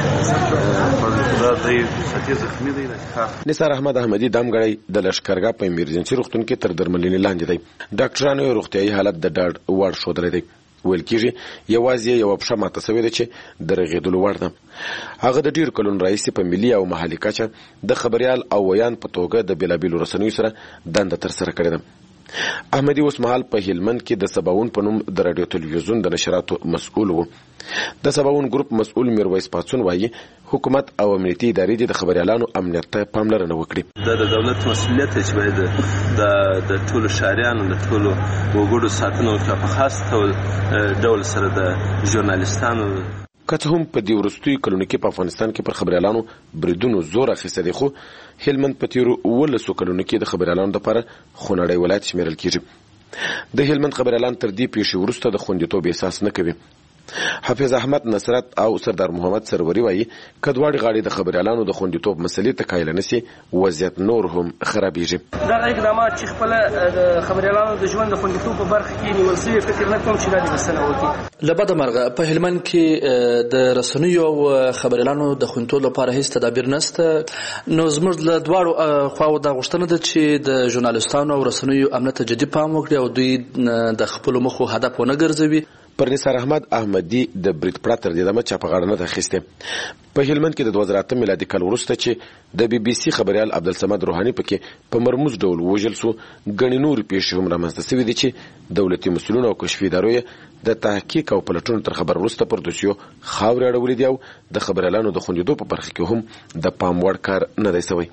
وکړي دا د ساتي زخمی دی. نثار احمد احمدي دمګړی د لشکرګاه په ایمرجنسي روغتون کې تر درملنې لاندې دی. ډاکټرانو روغتيایي حالت د ډاډ وړ ښودلی دی. ویل کېږي یوازې یو پښه ماته شوې ده چې د رغېدلو وړ ده. هغه د ډېرو کلونو راهیسې په ملي او محلي کچه د خبريال او ویان په توګه د بېلابېلو رسنیو سره دنده ترسره کړې ده. احمدي اوس مهال په هلمند کې د سباون په نوم د رادیو تلویزیون د نشراتو مسؤل و. د سباون ګروپ مسؤل میرویس پاتسون وایي حکومت او امنیتي ادارې د خبريالانو امنیت ته پاملرنه وکړي. د دولت مسؤلیت چې باید د ټولو شهریانو د ټولو وګړو ساتنه وکړي په خاص ډول سره د ژورنالیستانو. که څه هم په دې وروستیو کلونو کې په افغانستان کې پر خبريالانو بریدونو زور اخیستی دی خو هلمند په تیرو 18 کلونو کې د خبريالانو لپاره خونړی ولایت شمیرل کېږي. د هلمند خبريالان تر دې پیښې وروسته د خوندیتوب احساس نه کوي. حافظ احمد نصرت او سردار محمد سروري وایي کډوړي غاړي د خبريالانو د خوندیتوب مسلې ته قایل نشي وضعیت نور هم خرابېږي. دا اقدامات چې خپل د خبريالانو د ژوند د خوندیتوب په برخه کې نیول شوی فکر نه کوم چې دا د بسنه وکړي. لبد مرغه په هلمند کې د رسنیو او خبريالانو د خوندیتوب لپاره هیڅ تدابیر نشته. نو زموږ له دواړو خواو د غوښتنه ده چې د ژورنالیستانو او رسنیو امنیت ته جدي پام وکړي او دوی د خپل مخو هدف ونه ګرځوي. پر نثار احمد احمدي د برید پراتر د دمه چا په غاړه نه تخسته. په هلمند کې د 2008 میلادي کال وروسته چې د بي بي سي خبريال عبدالصمد روحاني پکې په مرموز ډول وژل سو غني نور پیښې هم رامنځته شوې دي چې دولتي مسؤلون او کشفي ادارې د تحقیق او پلټونو تر خبر وروسته پر دوسیو خاورې اړولې دي او د خبريالانو د خوندیدو په برخه کې هم د پام وړ کار نه دی شوی.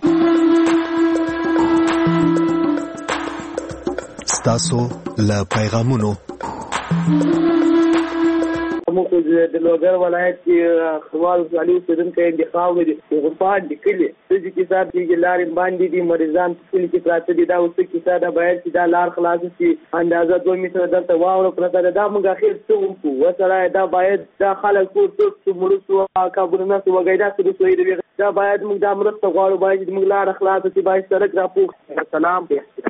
ستاسو له پیغامونو د لوګر ولایت کې خپل ځالي اوسیدونکو انتخاب لري. غفار د کلی د چې صاحب چې لارې باندې دي مریضان کلی کې پراته دي دا اوس کې صاحب باید چې دا لار خلاص شي اندازه 2 متره درته واوره پرته دا موږ اخر څه وکړو وسره دا باید دا خلک ټول مرسته کابلونه وګیدا سره دی دا باید موږ د مرسته غواړو باید موږ لار خلاص شي باید سړک راپوښ. سلام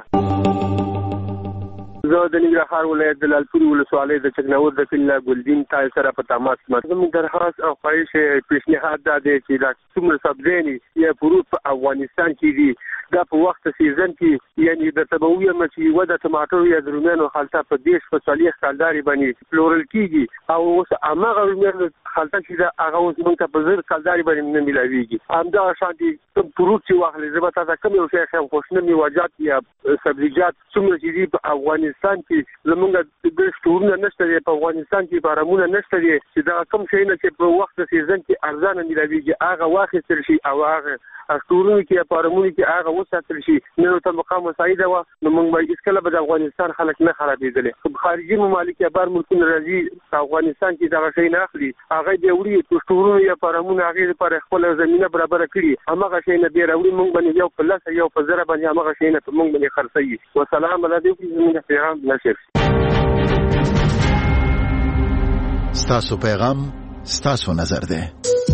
زه د ننګرهار ولایت د لالپورې ولسوالۍ د چکناور د فیلنا ګلدین تای سره په تماس یم. زموږ درخواست او خواهش پیشنهاد دا دی چې دا څومره سبزیانې یا فروټ په افغانستان کې دي دا په وخت سیزن کې یعنی د تبویه چې وده ټماټر یا د رومیانو خلطه په دیش په صالح کالداري باندې پلورل کیږي او اوس هغه رومیانو خلطه چې دا هغه اوس موږ ته په زر کالداري باندې نه ملاويږي. همدا شانتي فروټ چې واخلې زه به تاسو کوم یو شی هم خوښنه میوجات یا سبزیجات څومره چې دي په افغانستان افغانستان کې زمونږ د سټورونه نشته دي، په افغانستان کې بارمونه نشته دي چې دا کوم شي نه چې په وخت د سیزن کې ارزانه ملويږي هغه واخیستل شي او هغه سټورونه کې بارمونه کې هغه وساتل شي. نو ته مقام مساعده و نو موږ به اسکله به د افغانستان خلک نه خرابېدل. خارجي ممالک یا بار ملکونه راځي افغانستان کې دا شي نه اخلي، هغه دی وړي په سټورونه یا بارمونه هغه لپاره خپل زمينه برابر کړي، هغه شي نه دی راوړي موږ باندې یو په لاس یو په زره باندې هغه شي نه موږ باندې خرڅي. والسلام علیکم زموږ پیغام نشر. ستاسو پیغام ستاسو نظر ده.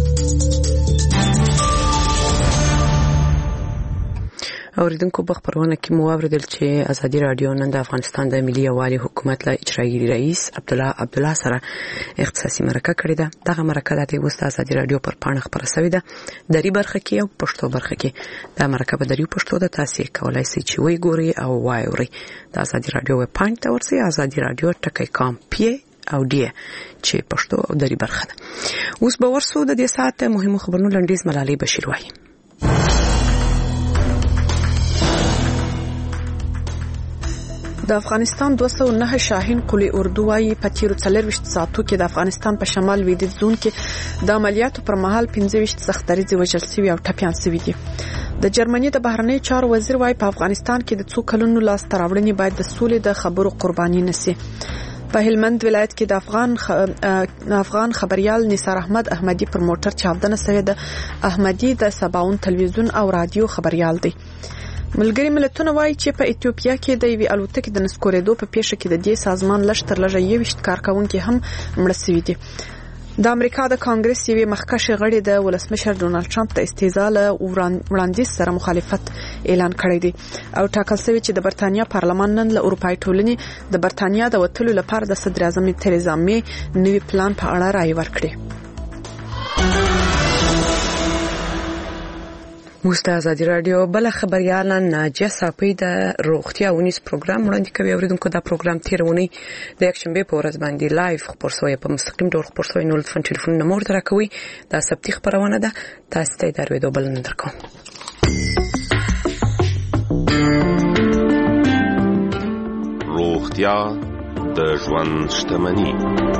اوریدونکو په خبرونه کې مو اوریدل چې ازادي رادیو نن د افغانستان د ملي یووالي حکومت له اجرایي رئیس عبدالله سره اختصاصي مرکه کړې ده. دغه مرکه د وسط ازادي رادیو پر پاڼه خبره شوې ده. دری برخه کې او پښتو برخه کې د مرکه په دریو پښتو د تاسو کولای شئ چې وی ګوري او وایوري. د ازادي رادیو ویب پاڼه ته ورسئ azadi.radio.com او دی چې پښتو او دری برخه ده. اوس به ورسو د دې ساعت مهمو خبرونو لنډیز ملالۍ بشیر وایي. د افغانستان 209 شاهین قلی اردو وايي په تیرو 24 ساعتو کې د افغانستان په شمال لویدیځ زون کې د عملیاتو پر مهال 15 سختدریځ وژل شوي او ټپيان شوي دي. د جرمني د بهرنی چارو وزیر وايي په افغانستان کې د څو کلونو لاس تراوړنې باید د سولې د خبرو قرباني نشي. په هلمند ولایت کې د افغان خبريال نثار احمد احمدي پر موټر چاودنه شوې ده. احمدي د سباون تلویزیون او رادیو خبريال دی. ملګری ملتونه وایي چې په ایتوپیا کې د وی الوتکې د نسکورېدو په پیښه کې د دې سازمان لشتر لږه 21 کارکونکي هم مړ شوي دي. د امریکا د کانګرس یوې مخکښ غړي د ولسمشر ډونالد ټرمپ د استیزا له وړاندیز سره مخالفت اعلان کړی دی او ټاکل شوی چې د برتانیا پارلمان نن له اروپای ټولنې د برتانیا د وټلو لپاره د صدر اعظم تریزا می نوی پلان په اړه رائے ورکړي. موږ د ازادي رادیو بل خبريال ناجیه صافی د روغتیا ونیس پروګرام وړاندې کوي. اوریدونکو دا پروګرام تیرونی د یکشنبه په ورځ باندې لایو خبر شوی په مستقیم ډول خبر شوی. نو لطفا ټلیفون نمبر راکوي. دا سبتي خبرونه ده تاسو ته دروي دوبل نه درکوم. روغتیا د ژوند شتمنی.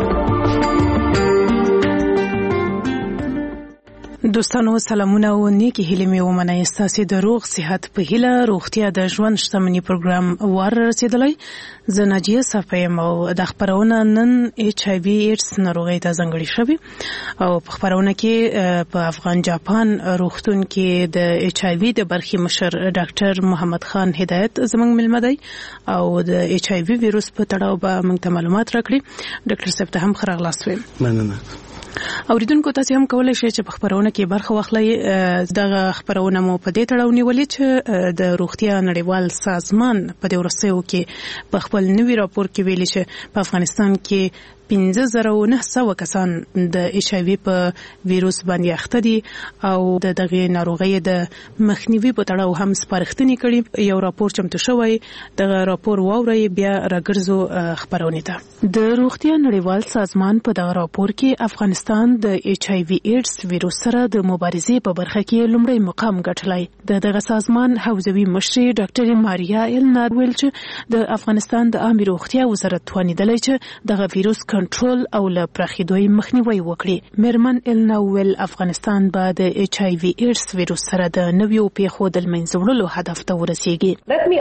دوستانو سلامونه او نیکی هیله مې ومنئ. ستاسو د روغ صحت په هیله روغتیا د ژوند شتمنی پروګرام ور رسیدلی. زه ناجیه صافی او د خبرونه نن ایچ آی وی ایډز ناروغي ته ځانګړي شوی او په خبرونه کې په افغان جاپان روغتون کې د ایچ آی وی د برخي مشر ډاکټر محمد خان هدایت زمنګ ملمه دی او د ایچ آی وی وایروس په تړاو به موږ ته معلومات راکړي. ډاکټر صاحب ته هم خراغلاس ویم. مننه. اوریدونکو تاسو هم کولای شئ چې په خبرونه کې برخه واخلئ. دغه خبرونه مو په دې تړاو نیولې چې د روغتیا نړیوال سازمان په دې ورسېو کې په خپل نوي راپور کې ویلي چې په افغانستان کې 15,900 کسان د ایچ آی وی په وایروس باندې اخته دي او دغه ناروغي د مخنیوي په تړاو هم سپارښتنې کړي. یو راپور چمتو شوی. دغه راپور واوري بیا راګرځو خبرونه ته. د روغتیا نړیوال سازمان په دغه راپور کې افغانستان د ایچ آی وی ایډز وایروس سره د مبارزې په برخه کې لومړی مقام ګټلی. دغه سازمان حوزوي مشر ډاکټر ماریا ایلنار ویل چې د افغانستان د عامه روغتیا وزارت توانیدلی چې دغه وایروس کنټرول او له پراخېدوی مخنیوي وکړي. میرمن الناول افغانستان به د ایچ آی وی ایډز وایروس سره د نویو پیښو د منځ وړلو هدف ته ورسیږي.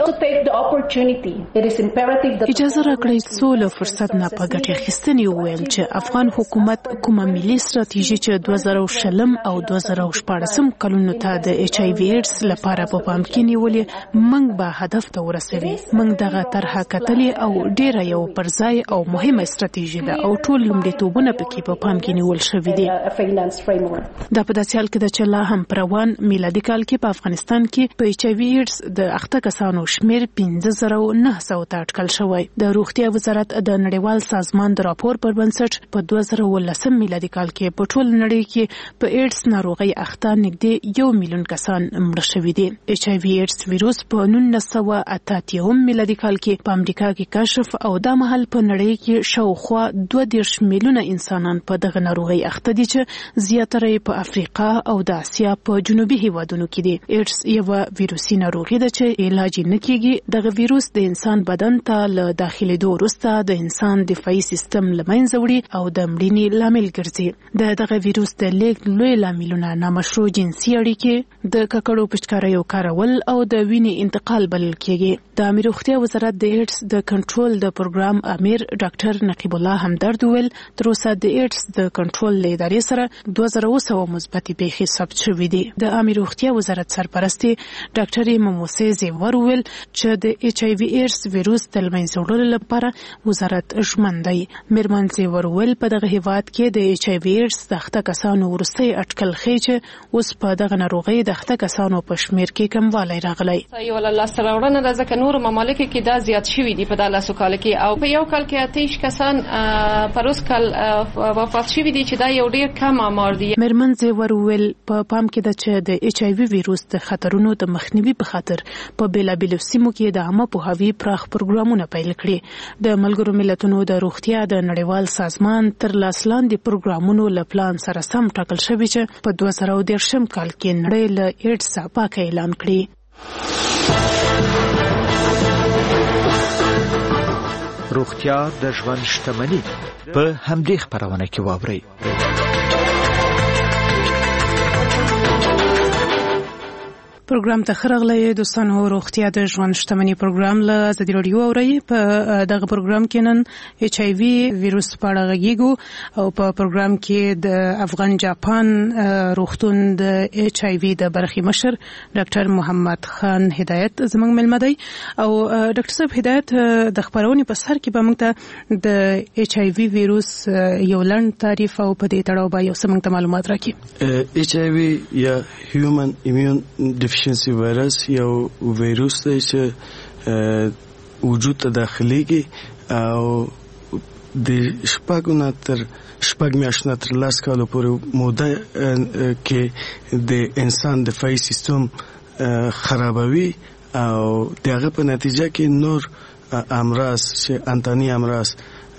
اجازه راکړئ څو له فرصت نه په ګټه اخیستنې وویل چې افغان حکومت کومه ملي ستراتیژي چې 2020 او 2014 کلونو ته د ایچ آی وی ایډز لپاره په پام کې نیولې موږ به هدف ته ورسوي. موږ دغه طرحه کتلې او ډیره یو پرځای او مهمه ستراتیژي او ټول لومړیتوبونه پکې په پام کې نیول شوي دي. دا په داسې حال کې ده چې لا هم پر روان میلادي کال کې په افغانستان کې په ایچ آی وی ایډز د اخته کسانو شمیر 15,900 ته اټکل شوی. د روغتیا وزارت د نړیوال سازمان د راپور پر بنسټ په 2019 میلادي کال کې په ټول نړۍ کې په ایډز ناروغي اخته نږدې 1 میلیون کسان مړه شوي دي. ایچ آی وی ایډز وایروس په 1988 میلادي کال کې په امریکا کې کشف او دا مهال په نړۍ کې شاوخوا 22 میلیونه انسانان په دغه ناروغي اخته دي چې زیاتره په افریقا او د اسیا په جنوبي هیوادونو کې دي. ایډز یو ویروسي ناروغي ده چې علاج نه کیږي. دغه ویروس د انسان بدن ته له داخليدو وروسته د انسان دفاعي سیستم له منځه وړي او د مړینې لامل ګرځي. دغه ویروس د لیږد لوی لاملونه نامشروع جنسي اړیکې، د ککړو پشکاریو کارول او د وینې انتقال بلل کیږي. د عامه روغتیا وزارت د ایډز د کنټرول د پروګرام امیر ډاکټر نقیب الله همدرد ویل تر اوسه د ایډز د کنټرول ادارې سره 2200 مثبت پیښې ثبت شوې دي. د عامه روغتیا وزارت سرپرستی ډاکټر موسی زیور ویل چې د ایچ ای وی ایډز ویروس د لمنځه وړلو لپاره وزارت ژمن دی. میرمن زیور ویل په دغه هیواد کې د ایچ ای وی ایډز د اخته کسانو ورسته اټکل خېچ اوس په دغه ناروغي د اخته کسانو په شمیر کې کموالی راغلی. یو الله سره ورنه د ځکه نور ممالک کې دا زیات شوی دی په دغه سوکال کې او په یو کال کې 28 کسان پر اوس کال وفات شوی دي چې دا یو ډیر کم آمار دی. میرمن زیور ویل په پام کې د چې د ایچ ای وی ویروس د خطرونو د مخنیوي په خاطر په بیلابیلو سیمو کې د عامه پوهاوی پراخ پروګرامونه پیل کړي. د ملګرو ملتونو د روغتیا د نړیوال سازمان تر لاس لاندې پروګرامونو له پلان سره سم ټاکل شوی چې په 2013 کال کې نړۍ له ایډز پاک اعلان کړي. روغتیا د ژوند شتمني په همدې خبرونه کې واوري. پروګرام ته خرغلې دوستانو روغتیا د ژوند شتمنۍ پروګرام له ازادي رادیو اوري. په دغه پروګرام کې نن ایچ ای وی ویروس په اړه غږیږو او په پروګرام کې د افغان جاپان روغتون د ایچ ای وی د برخي مشر ډاکټر محمد خان هدایت زموږ ملمه دی او ډاکټر صاحب هدایت د خبرونې په سر کې به موږ ته د ایچ ای وی ویروس یو لنډ تعریف او په دې تړاو به یو څه موږ ته معلومات راکړي. ایچ ای وی یا هیومن ایمیون ډیفیشنسي وایرس یو ویروس دی چې وجود ته داخليږي او د شپږ میاشتې تر 10 کالو پورې موده کې د انسان دفاعي سیستم خرابوي او دغه په نتیجه کې نور امراض چې انتاني امراض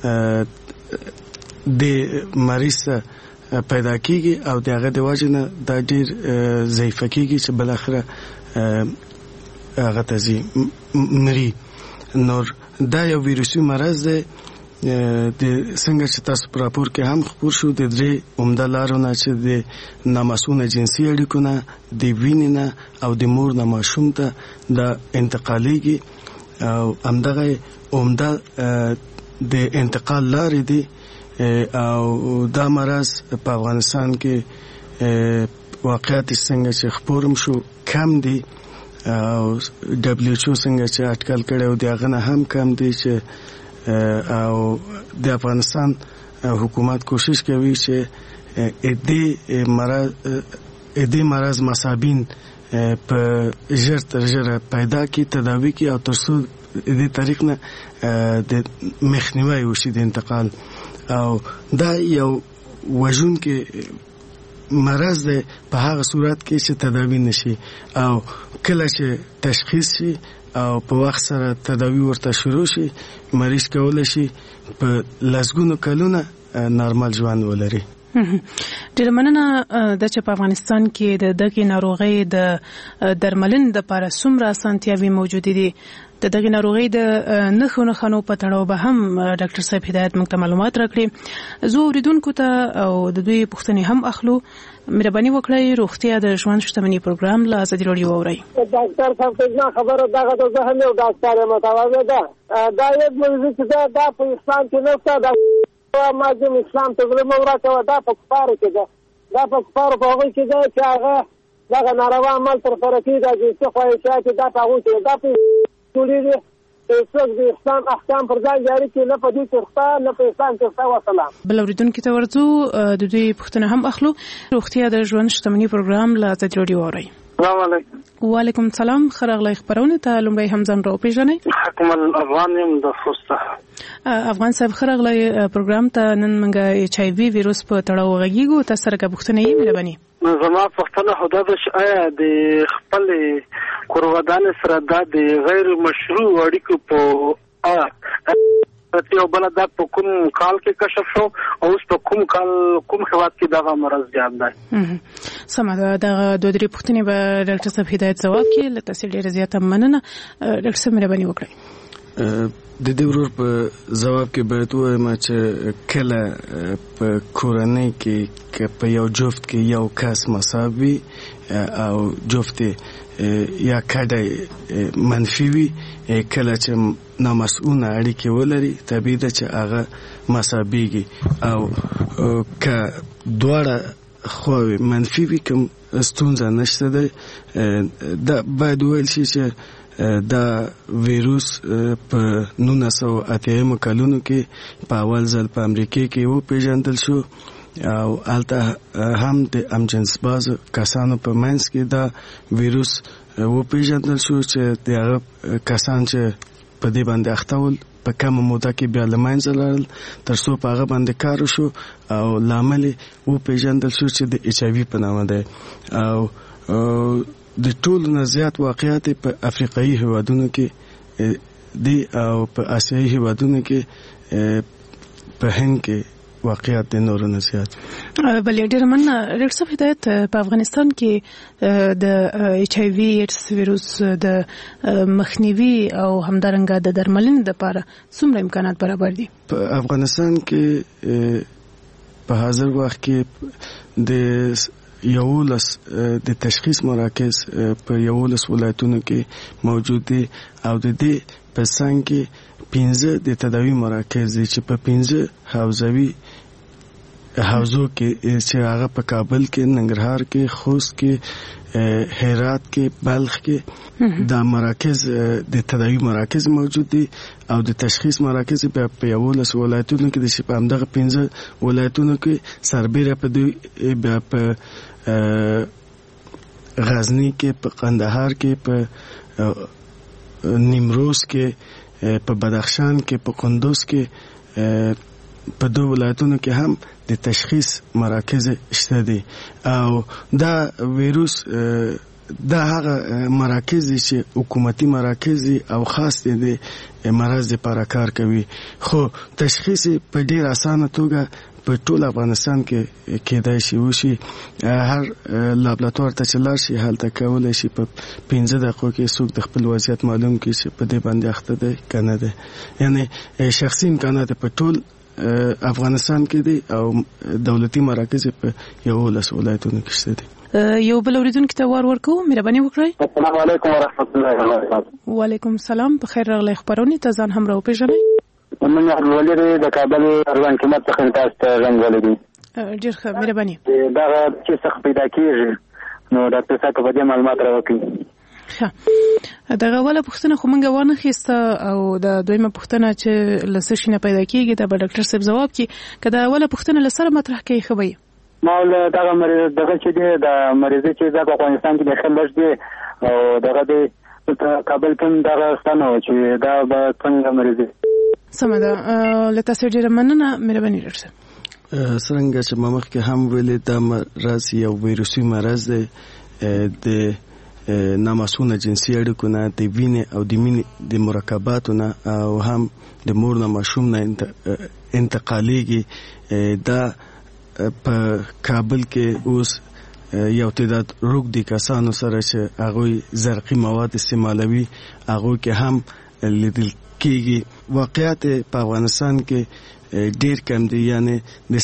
د مریض پیدا کیږي او دغه د وجه نه د ډیر ضعیف کیږي چې بل اخره هغه تزي مري. نور دا یو ویروسي مرض دی د څنګه چې تاسو پر راپور کې هم خبر شو د درې عمده لارونه چې د نامسونه جنسي اړیکو نه د وینې نه او د مور نه ماشوم ته د انتقالېږي او همدغه عمده د انتقال لارې دي او دا مرض په افغانستان کې واقعیت څنګه چې خبرم شو کم دي او دبليو ایچ او څنګه چې اټکل کړي او دغه نه هم کم دي چې او د افغانستان حکومت کوشش کوي چې دې مرض مصابین په ژر تر ژره پیدا کی تداوی کی او ترڅو دې طریق نه د مخنیوي وشي د انتقال او دا یو وژون کې مرض ده په هغه صورت کې چې تداوی نشي او کله چې تشخیص شي او په وخت سره تداوی ورته شروع شي مریض کولای شي په لسګونو کلونه نارمل ژوند ولري. ډېر مننه د چې په افغانستان کې د دغه ناروغي د درملنې لپاره څومره اسانتیاوي موجود دي. د دغه ناروغي د نښو په تړاو به هم ډاکټر صاحب هدایت موږ ته معلومات راکړي. زه اوریدونکو ته او د دوی پوښتنې هم اخلو. مهرباني وکړئ روغتیا د ژوند شتمنۍ پروګرام له ازادي رادیو اورئ. ډاکټر صاحب څنګه خبره ده زه هم یو ډاکټر یم متواضع ده دا یو موضوع چې دا په اسلام کې نشته دا ماجم اسلام ته ظلم ورکوه دا په کفارو کې ده دا په کفارو په هغوی کې ده چې هغه دغه ناروا عمل ترسره کوي دا جنسي خواهشات دا په هغوی کې دا په ټولې څوک د اسلام احکام پر ځای جاري کړي نه په دې کې شته نه په اسلام کې شته. وسلام. بل اوریدونکو ته ورځو د دوی پوښتنه هم اخلو. روغتیا د ژوند شتمنۍ پروګرام له ازادي رادیو اورئ. السلام علیکم. وعلیکم السلام. خراغلی خبرونه ته لومړی هم ځان راوپېژنئ. حکم الافغان یم د خوسته. افغان صاحب خراغلی پروګرام ته نن موږ ایچ ای وی ویروس په تړاو غږیږو. تاسو سره پوښتنه یې مهرباني. زما پوښتنه خو دا ده چې آیا د خپل کورودانې سره د غیر مشروع اړیکو په او بل د په کوم کال کې کشف شو او اوس په کوم کال کوم هیواد کې دغه مرض زیات دی. سمه ده. د دوه درې پوښتنې به ډاکټر صاحب هدایت ځواب کې له تاسو ډیره زیاته مننه. ډاکټر صاحب مهرباني وکړئ. د دې ورور په ځواب کې باید وایم چې کله په کورنۍ کې په یو جفت کې یو کس مصاب وي او جفت یا کډه منفي وي، کله چې نامسؤونه اړیکې ولري طبیعي ده چې هغه مصابېږي، او که دواړه خواوې منفي وي کوم ستونزه نشته ده. دا باید وویل شي چې دا ویروس په 1980 کلونو کې په اول ځل په امریکا کې وپېژندل شو او هلته هم د امجنسبازو کسانو په منځ کې دا ویروس وپېژندل شو چې د هغه کسان چې په دې باندې اخته ول په کومه موده کې بیا له منځه لاړل تر څو په هغه باندې کار وشو او لامل وپېژندل شو چې د ایچ آی وي په نامه دی. او د ټولو نه زیات واقعیت په افریقایي هیوادونو کې دی او په آسیایي هیوادونو کې په هند کې واقعیت د نورو نه زیات. بلې ډېر مننه. ډاکټر صاحب هدایت، په افغانستان کې د ایچ آی وي ایډز ویروس د مخنیوي او همدارنګه د درملنې لپاره څومره امکانات برابر دي؟ په افغانستان کې په حاضر وخت کې د 11 د تشخیص مراکز په 11 ولایتونو کې موجود دي او د دې په څنګ کې 15 د تداوی مراکز دي چې په 15 حوزو کې چې هغه په کابل کې، ننګرهار کې، خوست کې، هرات کې، بلخ کې دا مراکز د تداوی مراکز موجود دي او د تشخیص مراکز په 11 ولایتونو کې دي چې په همدغه 15 ولایتونو کې سربېره په دوی په غزنی کې، په قندهار کې، په نیمروز کې، په بدخشان کې، په کندوز کې، په دوه ولایتونو کې هم د تشخیص مراکز شته دي. او دا ویروس دا هغه مراکز دي چې حکومتي مراکز دي او خاص دي د مرض لپاره کار کوي، خو تشخیص په ډیر اسانه توګه په ټول افغانستان کې کېدای شي وشي. هر لابراتوار ته چې لاړ شي هلته کولی شي په 15 دقیقو کې څوک د خپل وضعیت معلوم کړي چې په دې باندې اخته دی که نه دی. یعنی شخصي امکانات په ټول افغانستان کې دي او دولتي مراکز په 11 ولایتونو کې شته دي. یو بل اوریدونکو ته ورکوم. مهرباني وکړئ. السلام علیکم ورحمت الله وبرکاته. وعلیکم السلام. په خیر راغلی. خبرونه ته ځان هم راوپېژنئ. من ولې د کابل اروان قیمت څخه تاسو ته رنګ ولې ډېر ښه. مهرباني. دا چې څه پیدا کیږي نو ډاکټر صاحب په دې معلومات راوکړي. دغه اوله پوښتنه خو موږ وانه خسته او د دویمه پوښتنه چې لسه شنه پیدا کیږي دا به ډاکټر صاحب ځواب کی. کله اوله پوښتنه لسره مطرح کوي خبري مول دغه مریض دغه چې د مریض چې د افغانستان کې د خلک دی او دغه د کابل کې دغه ستنه چې دا به څنګه مریض سمه ده. لته سره ډیره مننه. مهرباني ډاکټر څنګه چې مخ کې هم ویلې دا مرض یو ویروسي مرض دی د نامسؤونه جنسي اړیکو نه، د وینې او د مینې د مرکباتو نه او هم د مور نه ماشوم نه انتقالیږي. دا په کابل کې اوس یو تعداد روږدي کسانو سره چې هغوی زرقي مواد استعمالوي هغوی کې هم لیدل کېږي. واقعیت په افغانستان کې ډېر کم دی، یعنی د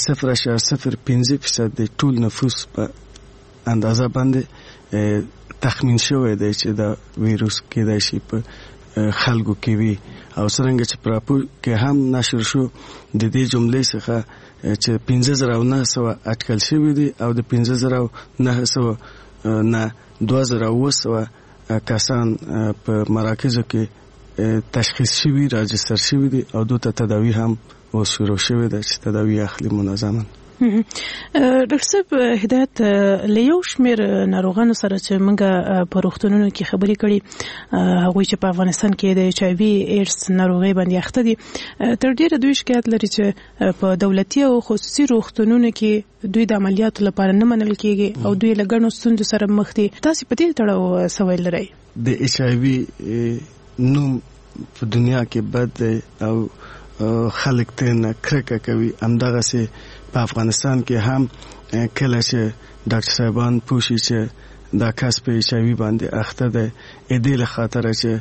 0.05% د ټول نفوس په اندازه باندې تخمین شوی دی چې دا ویروس کېدای شي په خلکو کې وي. او څرنګه چې په راپور کې هم نشر شو د دې جملې څخه چې 15,900 اټکل شوي دي او د 15,900 نه 2,200 کسان په مراکزو کې تشخیص شوي، راجستر شوي دي او دوی ته تداوی هم اوس شروع شوې ده چې تداوی اخلي منظمه. ډاکټر صاحب هدایت، له یو شمېر ناروغانو سره چې موږ په روغتونونو کې خبرې کړې هغوی چې په افغانستان کې د ایچ آی وي ایډز ناروغۍ باندې اخته دي تر ډېره دوی شکایت لري چې په دولتي او خصوصي روغتونونو کې دوی د عملیاتو لپاره نه منل کېږي او دوی له ګڼو ستونزو سره مخ دي. تاسو په دې تړاو څه ویل لرئ؟ د ایچ آی وي نوم په دنیا کې بد دی او خلک ته کرکه کوي. همدغه سي په افغانستان کې هم کله چې ډاکټر صاحبان پوښي چې دا کس په ایچ آی وی باندې اخته ده، دې له خاطر چې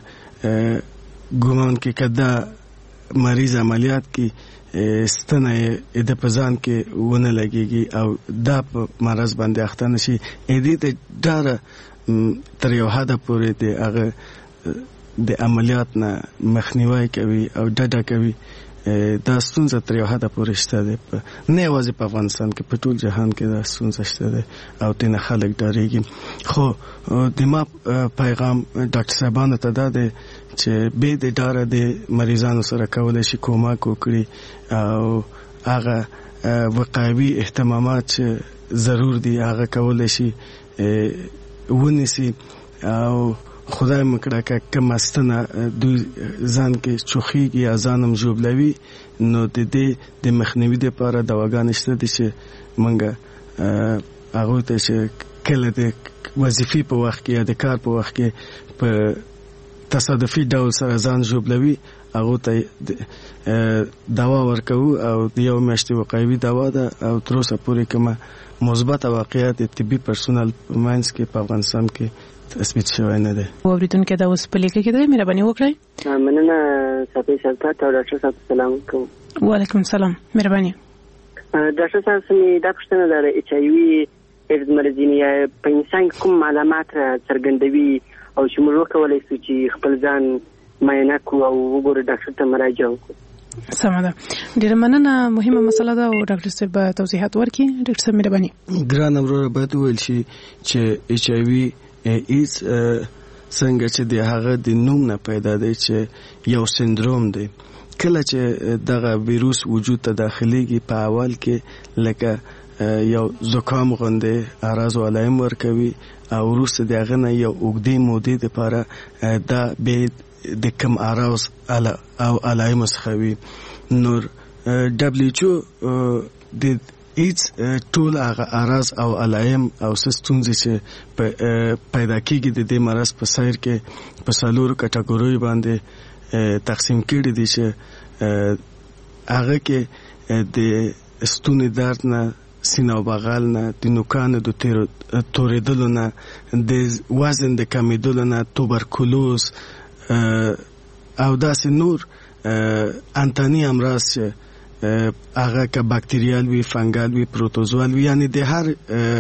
ګومان کې کدا مریض عملیات کې ستنه د پزان کې ونه لګيږي او دا په مرز باندې اخته نشي، دې ته ډاره تر یو حد پورې د هغه د عملیات نه مخنیوي کوي او ډډه کوي. دا ستونزه تر یو حد پورې شته ده، نه یوازې په افغانستان کې، په ټول جهان کې دا ستونزه شته ده او تنه خلک ډاریږي. خو د ما پیغام ډاکټر صاحبانو ته دا ده چې به د ډاره د مریضانو سره کولای شي کومک وکړي او هغه وقایوي اهتمامات چې ضرور دي هغه کولای شي ونیسي او خدای مکړه که کوم استنه دوی ځان کې چوخیږي یا ځانم جوړلوي، نو د دې د مخنیوي لپاره دواګانې شته دي چې مونږ هغه ته چې کله د وظیفې په وخت کې یا د کار په وخت کې په تصادفي ډول سره ځان جوړلوي هغه ته دوا ورکو او د یو میاشتې وقایوي دوا ده او تر اوسه پورې کومه مثبت واقعیت طبي پرسونل ماینس کې په افغانستان کې تثبیت شوی نه ده. اوریدونکو دا اوس په لیکه کې ده، مهرباني وکړئ. مننه صاحب شرکت او ډاکټر صاحب سلام کوم. وعلیکم السلام، مهرباني. ډاکټر صاحب سمې دا پوښتنه ده، ایچ آی وی ایډز مرضی په انسان کوم علامات څرګندوي او چې موږ وکولای شو چې خپل ځان معاینه کوو او وګورو ډاکټر ته مراجعه وکړو؟ سمه ده، ډیره مننه. مهمه مسله ده او ډاکټر صاحب توضیحات ورکړي. ډاکټر صاحب مهرباني. ګران وروره باید وویل شي چې ایچ آی وی ایز څنګه چې د هغه د نوم نه پیدا دی چې یو سندروم دی. کله چې دغه ویروس وجود ته داخليږي په اول کې لکه یو زکام غوندې اعراض او علائم ورکوي او وروسته دغه نه یو اوږدې مودې لپاره دا به د کم اعراض او علائم څخه وي. نور دبليو د ایت ټول هغه اعراض او علائم او ستونزې چې پیدا کیږي د دې مرض په سیر کې په څلورو کټګوري باندې تقسیم کړي دي چې هغه کې د ستوني درد نه، سینه او بغل نه، د نوکانو د توریدلو نه، د وزن د کمیدلو نه، توبرکلوز او داسې نور انتانی امراض چې هغه که باکتریال وي، فنګال وي، پروتوزوال وي، یعنی د هر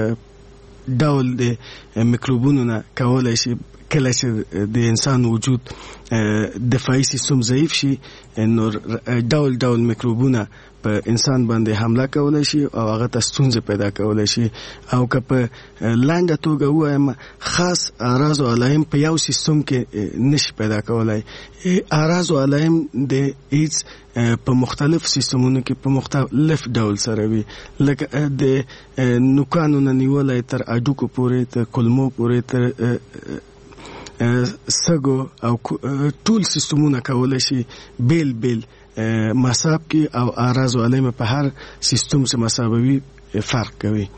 ډول د میکروبونو نه کولای شي کله چې د انسان وجود دفاعي سیستم ضعیف شي نو ډول ډول میکروبونه په انسان باندې حمله کولای شي او هغه ته ستونزې پیدا کولای شي. او که په لاندې توګه وایم خاص اعراض او علائم په یو سیستم کې نشي پیدا کولای. اعراض او علائم د ایدز په مختلف سیستمونو کې په مختلف ډول سره وي، لکه د نوکانو نه نیولای تر اډوکو پورې، تر کولمو پورې، تر سګو او ټول سیستمونه کولای شي بیل بیل مصاب کې او اعراض او علائم په هر سیستم سره مساوي فرق کوي.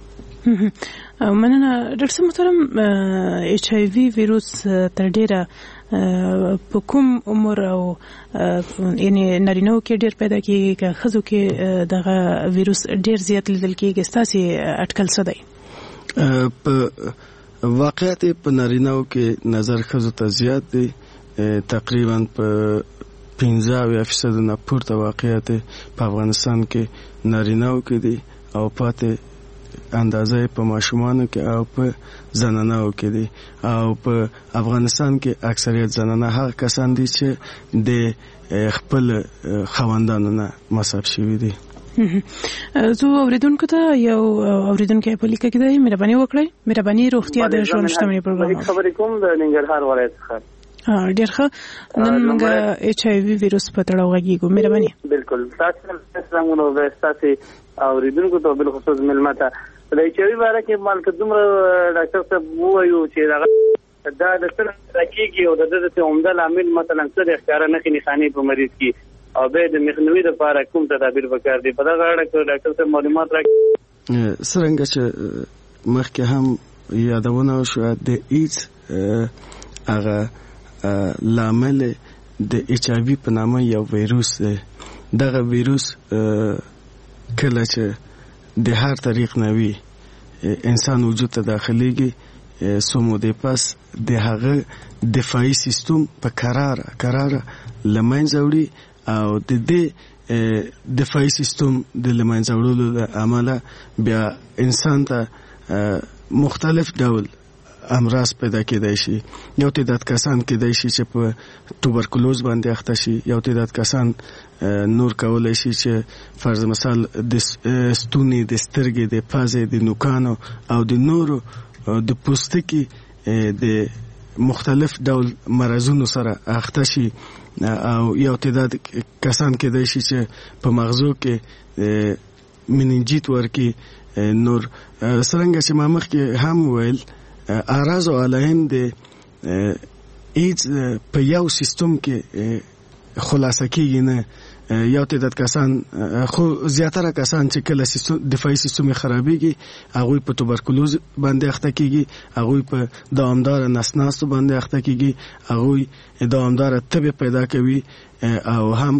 مننه ډاکټر محترم. ایچ آی وی ویروس تر ډیره په کوم عمر او یعنی نارینه‌و کې ډیر پیدا کیږي که ښځو کې دغه ویروس ډیر زیات لیدل کیږي؟ ستاسو اټکل څه دی؟ په واقعیت په نارینه‌و کې نظر ښځو ته زیات دی، تقریبا په 15% نه پورته واقعیت په افغانستان کې نارینه‌و کې دی او پاتې اندازه په ماشومانو کې او په زنانو کې دي. او په افغانستان کې اکثریت زنانه هغه کسان دي چې د خپل خواندانو نه مصاب شوي دي. زه اوریدونکو ته یو اوریدونکو په لیکه کې دی، مهرباني وکړئ. مهرباني روغتیا د ژوند شتمنۍ پروګرام. خبرې کوم د ننګرهار ولایت څخه. ډیر ښه. نن موږ ایچ آی وی ویروس په تړاو غږیږو. مهرباني. بالکل. تاسو څنګه نو تاسو اوریدونکو ته بل خصوص ملمته د ایچ آی وی باره کې مالک دومره ډاکټر صاحب وایو چې دا د څه راکېږي او د دې عمده عامل مثلا څه د ښکارا نه کې نښانې په مریض کې او به د مخنیوي لپاره کوم تدابیر وکړ دي په دا اړه کې ډاکټر صاحب معلومات راکړي. څنګه چې مخکې هم یادونه شو د ایدز هغه لامل د ایچ آی وی په نامه یو ویروس دی دغه ویروس کله چې د هر طریق نوي انسان وجود ته داخليږي سمو د پس د هغه دفاعي سیستم په قرار لمنځه وړي او د دې دفاعي سیستم د لمنځه وړلو د عمله بیا انسان ته مختلف ډول امراض پیدا کېدای شي. یو تعداد کسان کېدای شي چې په توبرکلوز باندې اخته شي، یو تعداد کسان نور کولای شي چې فرض مثال د ستوني، د سترګې، د پزې، د نوکانو او د نورو د پوستکي د مختلف ډول مرزونو سره اخته شي، او یو تعداد کسان کېدای شي چې په مغزو کې مننجیت ورکی. نور څنګه چې ما مخکې هم ویل اعراض او علائم د ایدز په یو سیستم کې خلاصه کیږي نه. یو تعداد کسان خو زیاتره کسان چې کله دفاعي سیستم خرابېږي هغه په توبرکلوز باندې اخته کیږي، هغه په دوامدار نسناس باندې اخته کیږي، هغه دوامدار تبه پیدا کوي او هم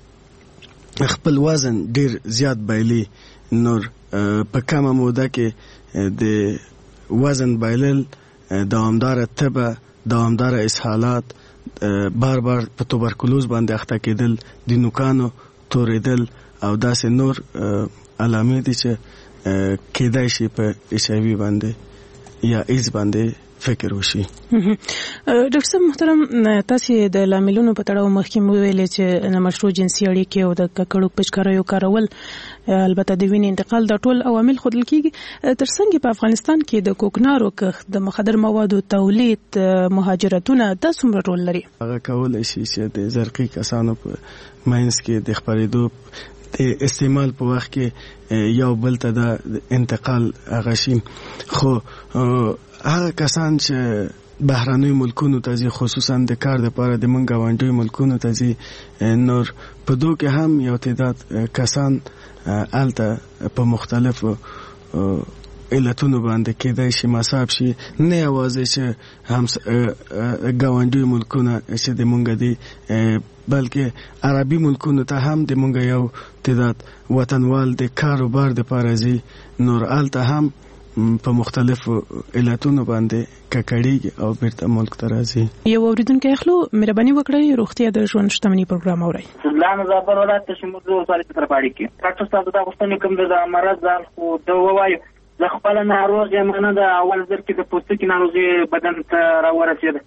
خپل وزن ډیر زیات بایلي. نور په کومه موده کې د وزن بایلل، دوامدار تبه، دوامدار اسهالات، بار په توبرکلوز باندې اخته کېدل، د نوکانو توریدل او داسې نور علامې دي چې کېدای شي په ایچ آی وي باندې یا ایدز باندې فکر وشي. ډاکټر صاحب محترم، تاسو د لاملونو په تړاو مخکې ویلې چې نامشروع جنسي اړیکې او د ککړو پچکاریو کارول، البته د وینې انتقال، دا ټول عوامل ښودل کیږي. ترڅنګ په افغانستان کې د کوکنارو کښت، د مخدر موادو تولید، مهاجرتونه دا څومره رول لري؟ هغه کولای شي چې د زرقي کسانو په مینس کې د خپرېدو د استعمال په وخت کې یو بل ته د انتقال هغه شي. خو هغه کسان چې بهراني ملکونو ته ځي، خصوصا د کار لپاره د منګ غونډوي ملکونو ته ځي، نور په دوه کې هم یو تعداد کسان الته په مختلفو علتونو باندې کېدای شي مصاب شي، نه یوازې چې هم غونډوي ملکونه چې د منګ دي بلکې عربي ملکونو ته هم د منګ یو تعداد وطنوال د کاروبار د لپاره ځي. نور الته هم په مختلفو علتونو باندې ککړیږي او بیرته ملک ته راځي. یو اوریدونکو اخلو مهرباني وکړئ روغتیا د ژوند شتمنۍ پروګرام اورئ. ځلانه زابر ولایت شمول ساري تر پاړي کې ډاکټر صاحب دا غوښتنه کوم د مرض ځان خو د وایي د خپل ناروغ یمنه د اول ځل کې د پوستکي ناروغي بدن ته راورسېده،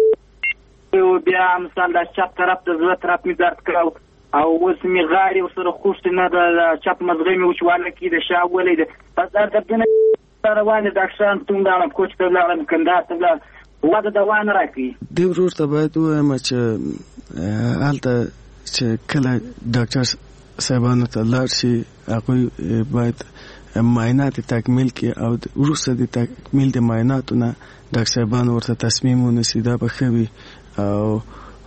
او بیا مثال د چپ طرف د زړه طرف می درد کاوه او اوس می غاړې سره خوشت نه د چپ مزغې می وچواله کې د شاولې ده. پس دا دردونه روانه ډاکټران څنګه عالم کوچ ته لاړم کندهار ته لاړم واده دوا نه راکړي. دی ورور ته باید وایم چې هلته چې کله ډاکټر صاحبانو ته لاړ شي هغوی باید معاینات تکمیل کړي او وروسته د تکمیل د معایناتو نه ډاکټر صاحبان ورته تصمیم ونیسي. دا به ښه وي او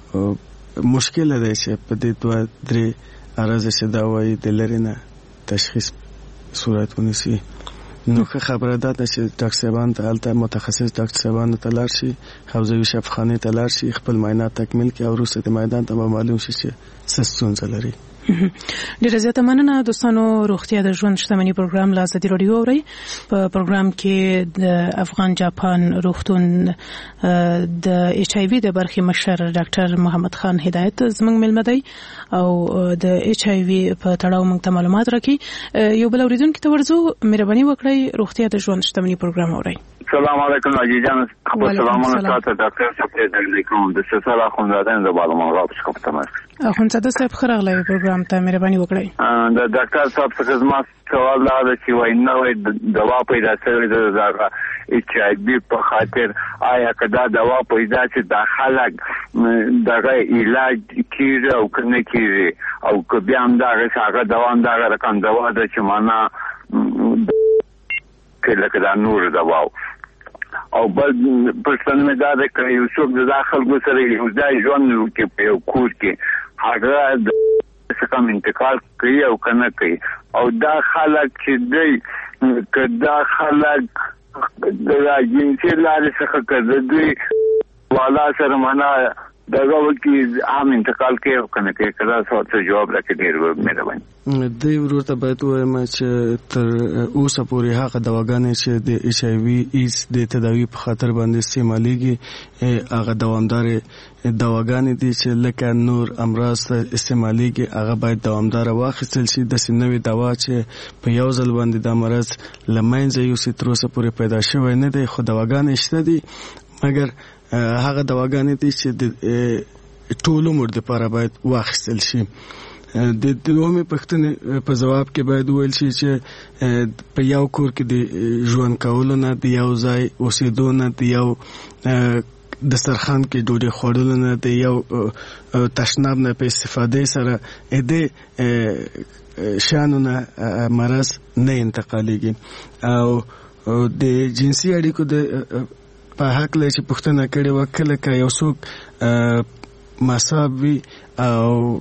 مشکل دی چې په دې 2-3 ارزه چې دا وایي د لرې نه تشخیص صورت ونیسي. نو که خبره ده چې ډاکټر صاحبان ته هلته متخصص ډاکټر صاحبانو ته لاړ شي، حوزوي شفاخانې ته لاړ شي، خپل معاینات تکمیل کړي او وروسته د میدان ته معلوم شي چې څه ستونزه لري. ډیره زیاته مننه دوستانو. روغتیا د ژوند شتمنۍ پروګرام له ازادي راډیو اورئ. په پروګرام کې د افغان جاپان روغتون د ایچ آی وی د برخې مشر ډاکټر محمد خان هدایت زموږ ملمه دی او د ایچ آی وی په تړاو موږ ته معلومات راکړي. یو بل اوریدونکو ته ورځو، مهرباني وکړئ روغتیا د ژوند شتمنۍ پروګرام اورئ. السلام علیکم عزیزان، خبر سلامونه تاسو ډاکټر صاحب ته د کوم د سلسله خوندادن د بالامون راپس کوم تماس. اخونزاده صاحب خراغلی پروګرام ته مهرباني وکړئ. د ډاکټر صاحب څخه زما سوال دا چې وای نوې دوا پیدا شوې ده ایچ آی وی په خاطر، آیا کدا دوا پیدا چې داخله دغه علاج کیږي او کنه کیږي، او که بیا هم دغه دوا هم دغه رقم دوا ده چې معنا کله کدا نور دوا او بل پښتنه مې دا ده چې یو څوک د خلکو سره یو ځای ژوند کې په یو کور کې هغه څه کوم انتقال کوي او کنه کوي، او دا خلک چې دی کدا خلک د جنسي لارې څخه کړي والا سره معنا دا ولکې عام انتقال کې او کنه کې کدا څه جواب راکړي ډیر مهرباني. د ورته باید وایم چې تر اوسه پورې هغه دواګانې چې د ایچ آی وی ایس د تداوی په خاطر باندې استعمالېږي هغه دوامدار دواګانې دي چې لکه نور امراض استعمالېږي هغه باید دوامدار واخیستل شي. د سینوي دوا چې په یو ځل باندې د مرض لمنځه یو تر اوسه پورې پیدا شوی نه دی، خو دواګانې شته دي، مګر هغه دواګانې دي چې د ټول عمر لپاره باید واخیستل شي. د دومره پښتنې په جواب کې باید ویل شي چې په یو کور کې د ژوند کولو نه، د یو ځای اوسېدو نه، د یو دسترخوان کې ډوډۍ خوړلو نه، د یو تشناب نه په استفاده سره د شانو نه مرض نه انتقالېږي. او د جنسي اړیکو د په حق له چې پښتنه کړي وکړه که یو څوک مصاب وي او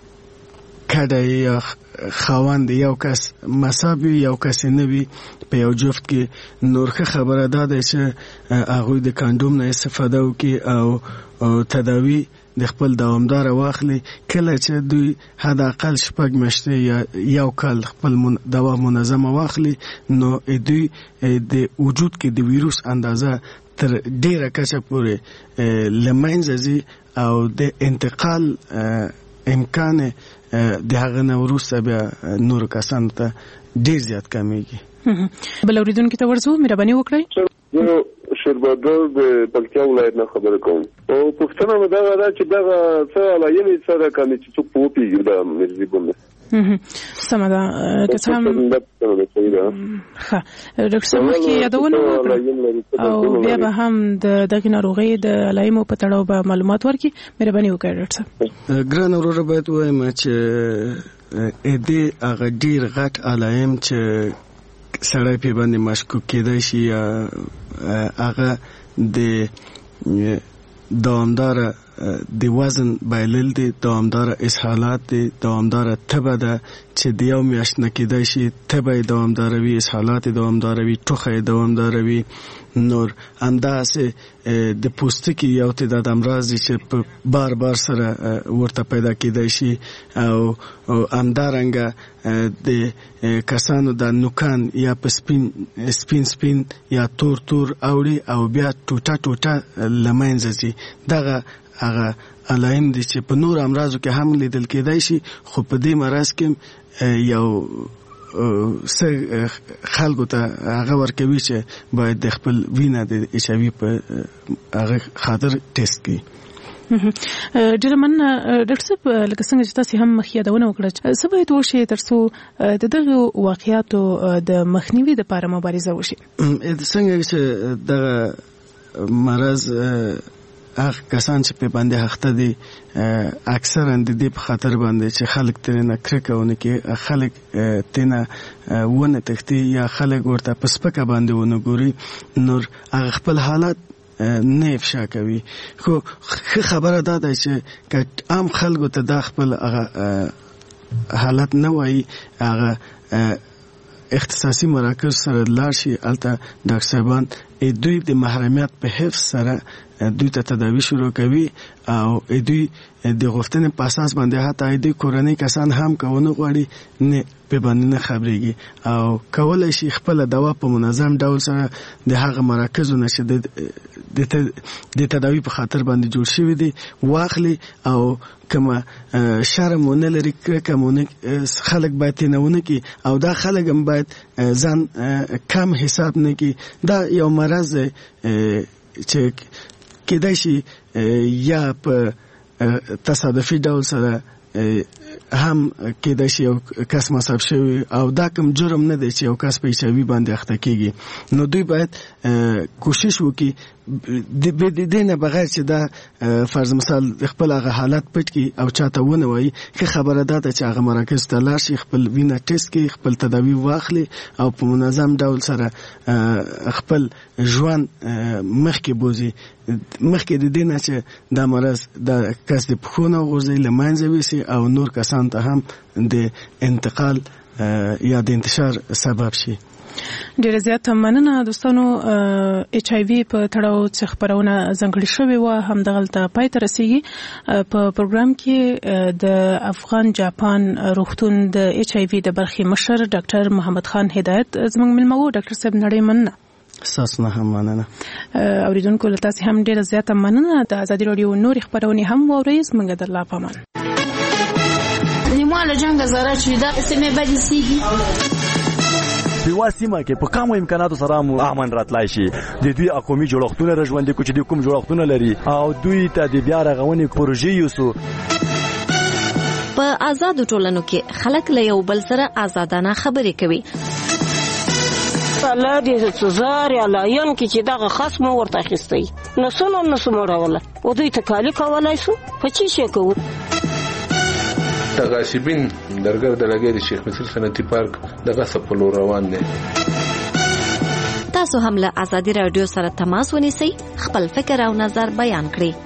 کډه یا خاوند یو کس مصاب وي یو کس نه وي په یو جفت کې، نور ښه خبره دا ده چې هغوی د کانډوم نه استفاده وکړي او تداوی د خپل دوامدار واخلي. کله چې دوی حد اقل 6 میاشتې یا یو کال خپل دوا منظمه واخلي، نو دوی د وجود کې د ویروس اندازه تر ډیره کچه پورې لمنځه ځي او د انتقال امکان د هغه نه وروسته بیا نور کسانو ته ډیر زیات کمیږي. بل اوریدونکو ته ورځو مهرباني وکړئ. زه شیربادر د پکتیا ولایت نه خبره کوم او پښتنه مې دا ده چې دا څه علایمې څه ده کنه چې څوک پوهیږي دا مرزي بونه سمه ده که څه هم ښه ډاکټر صاحب مخکې یادونه وکړه او بیا به هم د دغې ناروغۍ د علایمو په تړاو به معلومات ورکړي. مهرباني وکړئ ډاکټر صاحب. ګران وروره باید ووایم چې دې هغه ډېر غټ علایم چې سړی پې باندې مشکوک کېدای شي یا هغه د دوامداره د وزن بایلل دي، دوامداره اسهالات دي، دوامداره تبه ده چې د یو میاشت نه کېدای شي تبه یې دوامداره وي، اسهالات یې دوامداره وي، ټوخه یې دوامداره وي. نور همداسې د پوستکي یو تعداد امراض دي چې په بار بار سره ورته پیدا کېدای شي او همدارنګه د کسانو د نوکان یا په سپین یا تور اوړي او بیا ټوټه لمنځه ځي. دغه هغه علایم دي چې په نور امراضو کې هم لیدل کېدای شي، خو په دې مرض کې یو خلکو ته هغه ورکوي چې باید د خپل وینه د ایچ آی وي په هغه خاطر ټیسټ کړي. ډېر مننه ډاکټر صاحب. لکه څنګه چې تاسو هم مخکې یادونه وکړه څه باید وشي تر څو د دغه واقعیاتو د مخنیوي لپاره مبارزه وشي؟ څنګه چې دغه مرض هغه کسان چې په باندې اخته دي اکثرا د دې په خاطر باندې چې خلک ترنه کرکهونه کې خلک تنه ونه تختی یا خلک ورته پسپکه باندې ونه ګوري، نور هغه خپل حالت نه افشا کوي. خو خبره دا ده چې عام خلکو ته دا خپل هغه حالت نه وایي، هغه اختصاصي مراکز سره لاړ شي، البته ډاکټر صاحبان دوی د محرمیت په حفظ سره دوی ته تداوی شروع کوي او دوی د غوښتنې په اساس باندې حتی دوی کورنۍ کسان هم کوونه غواړي نه په باندې نه خبرېږي او کولای شي خپل دوا په منظم ډول سره د هغه مراکزونه چې د تداوی په خاطر باندې جوړ شوی دي واخلي او کما شرمونه لري کومونه خلک باید نه کی او دا خلک هم باید ځان کم حساب نه کی. دا یو مرض چې کېدای شي یا په تصادفي ډول سره هم کېدای شي یو کس مصاب شوی او دا کوم جرم نه دی چې یو کس په ایچ آی وي باندې اخته کېږي. نو دوی باید کوشش وکړي د دې نه بغیر چې دا فرض مثال خپل هغه حالت پټ کړي او چاته ونه وایي. ښه خبره دا ده چې هغه مراکز ته لاړ شي، خپل وینه ټیسټ کړي، خپل تداوی واخلي او په منظم ډول سره خپل ژوند مخکې بوځي، مخکې د دې نه چې دا مرض د کس د پښو نه وغورځي، له منځه ویسي او نور کسان ته هم د انتقال یا د انتشار سبب شي. ډېر زیات مننه دوستانو. ایچ آی وی په تړاو څخه خبرونه ځنګړې شوې و هم دغلته پای ته رسیږي. په پروګرام کې د افغان جاپان روغتون د ایچ آی وی د برخې مشر ډاکټر محمد خان هدایت زموږ ملمه وو. ډاکټر صاحب نړۍ مننه. اساس نه هم مننه. اوریدونکو له تاسو هم ډېر زیات مننه. د ازادي رادیو نور خبرونه هم وورئ. زموږ د الله پامان نیماله جنگ زاره چې دا سیمه بدی سیږي په سیمه کې په کومو امکاناتو سره مو امن راتلای شي. د دوی اقومي جوړښتونه رژوندې کو چې د کوم جوړښتونه لري او دوی ته د بیا رغونې پروژې یوسو. په آزاد ټولنو کې خلک له یو بل سره آزادانه خبرې کوي. الله دې سزار یا لاین کې چې دغه خصم ورته اخیستی نو څنګه نو سموروله او دوی ته کالی کولای شو په چی شي کوو. تغاسبین درګر د لګي د شیخ مصر صنعتي پارک دغه سپلو روان دي. تاسو هم له ازادي رادیو سره تماس ونیسئ، خپل فکر او نظر بیان کړئ.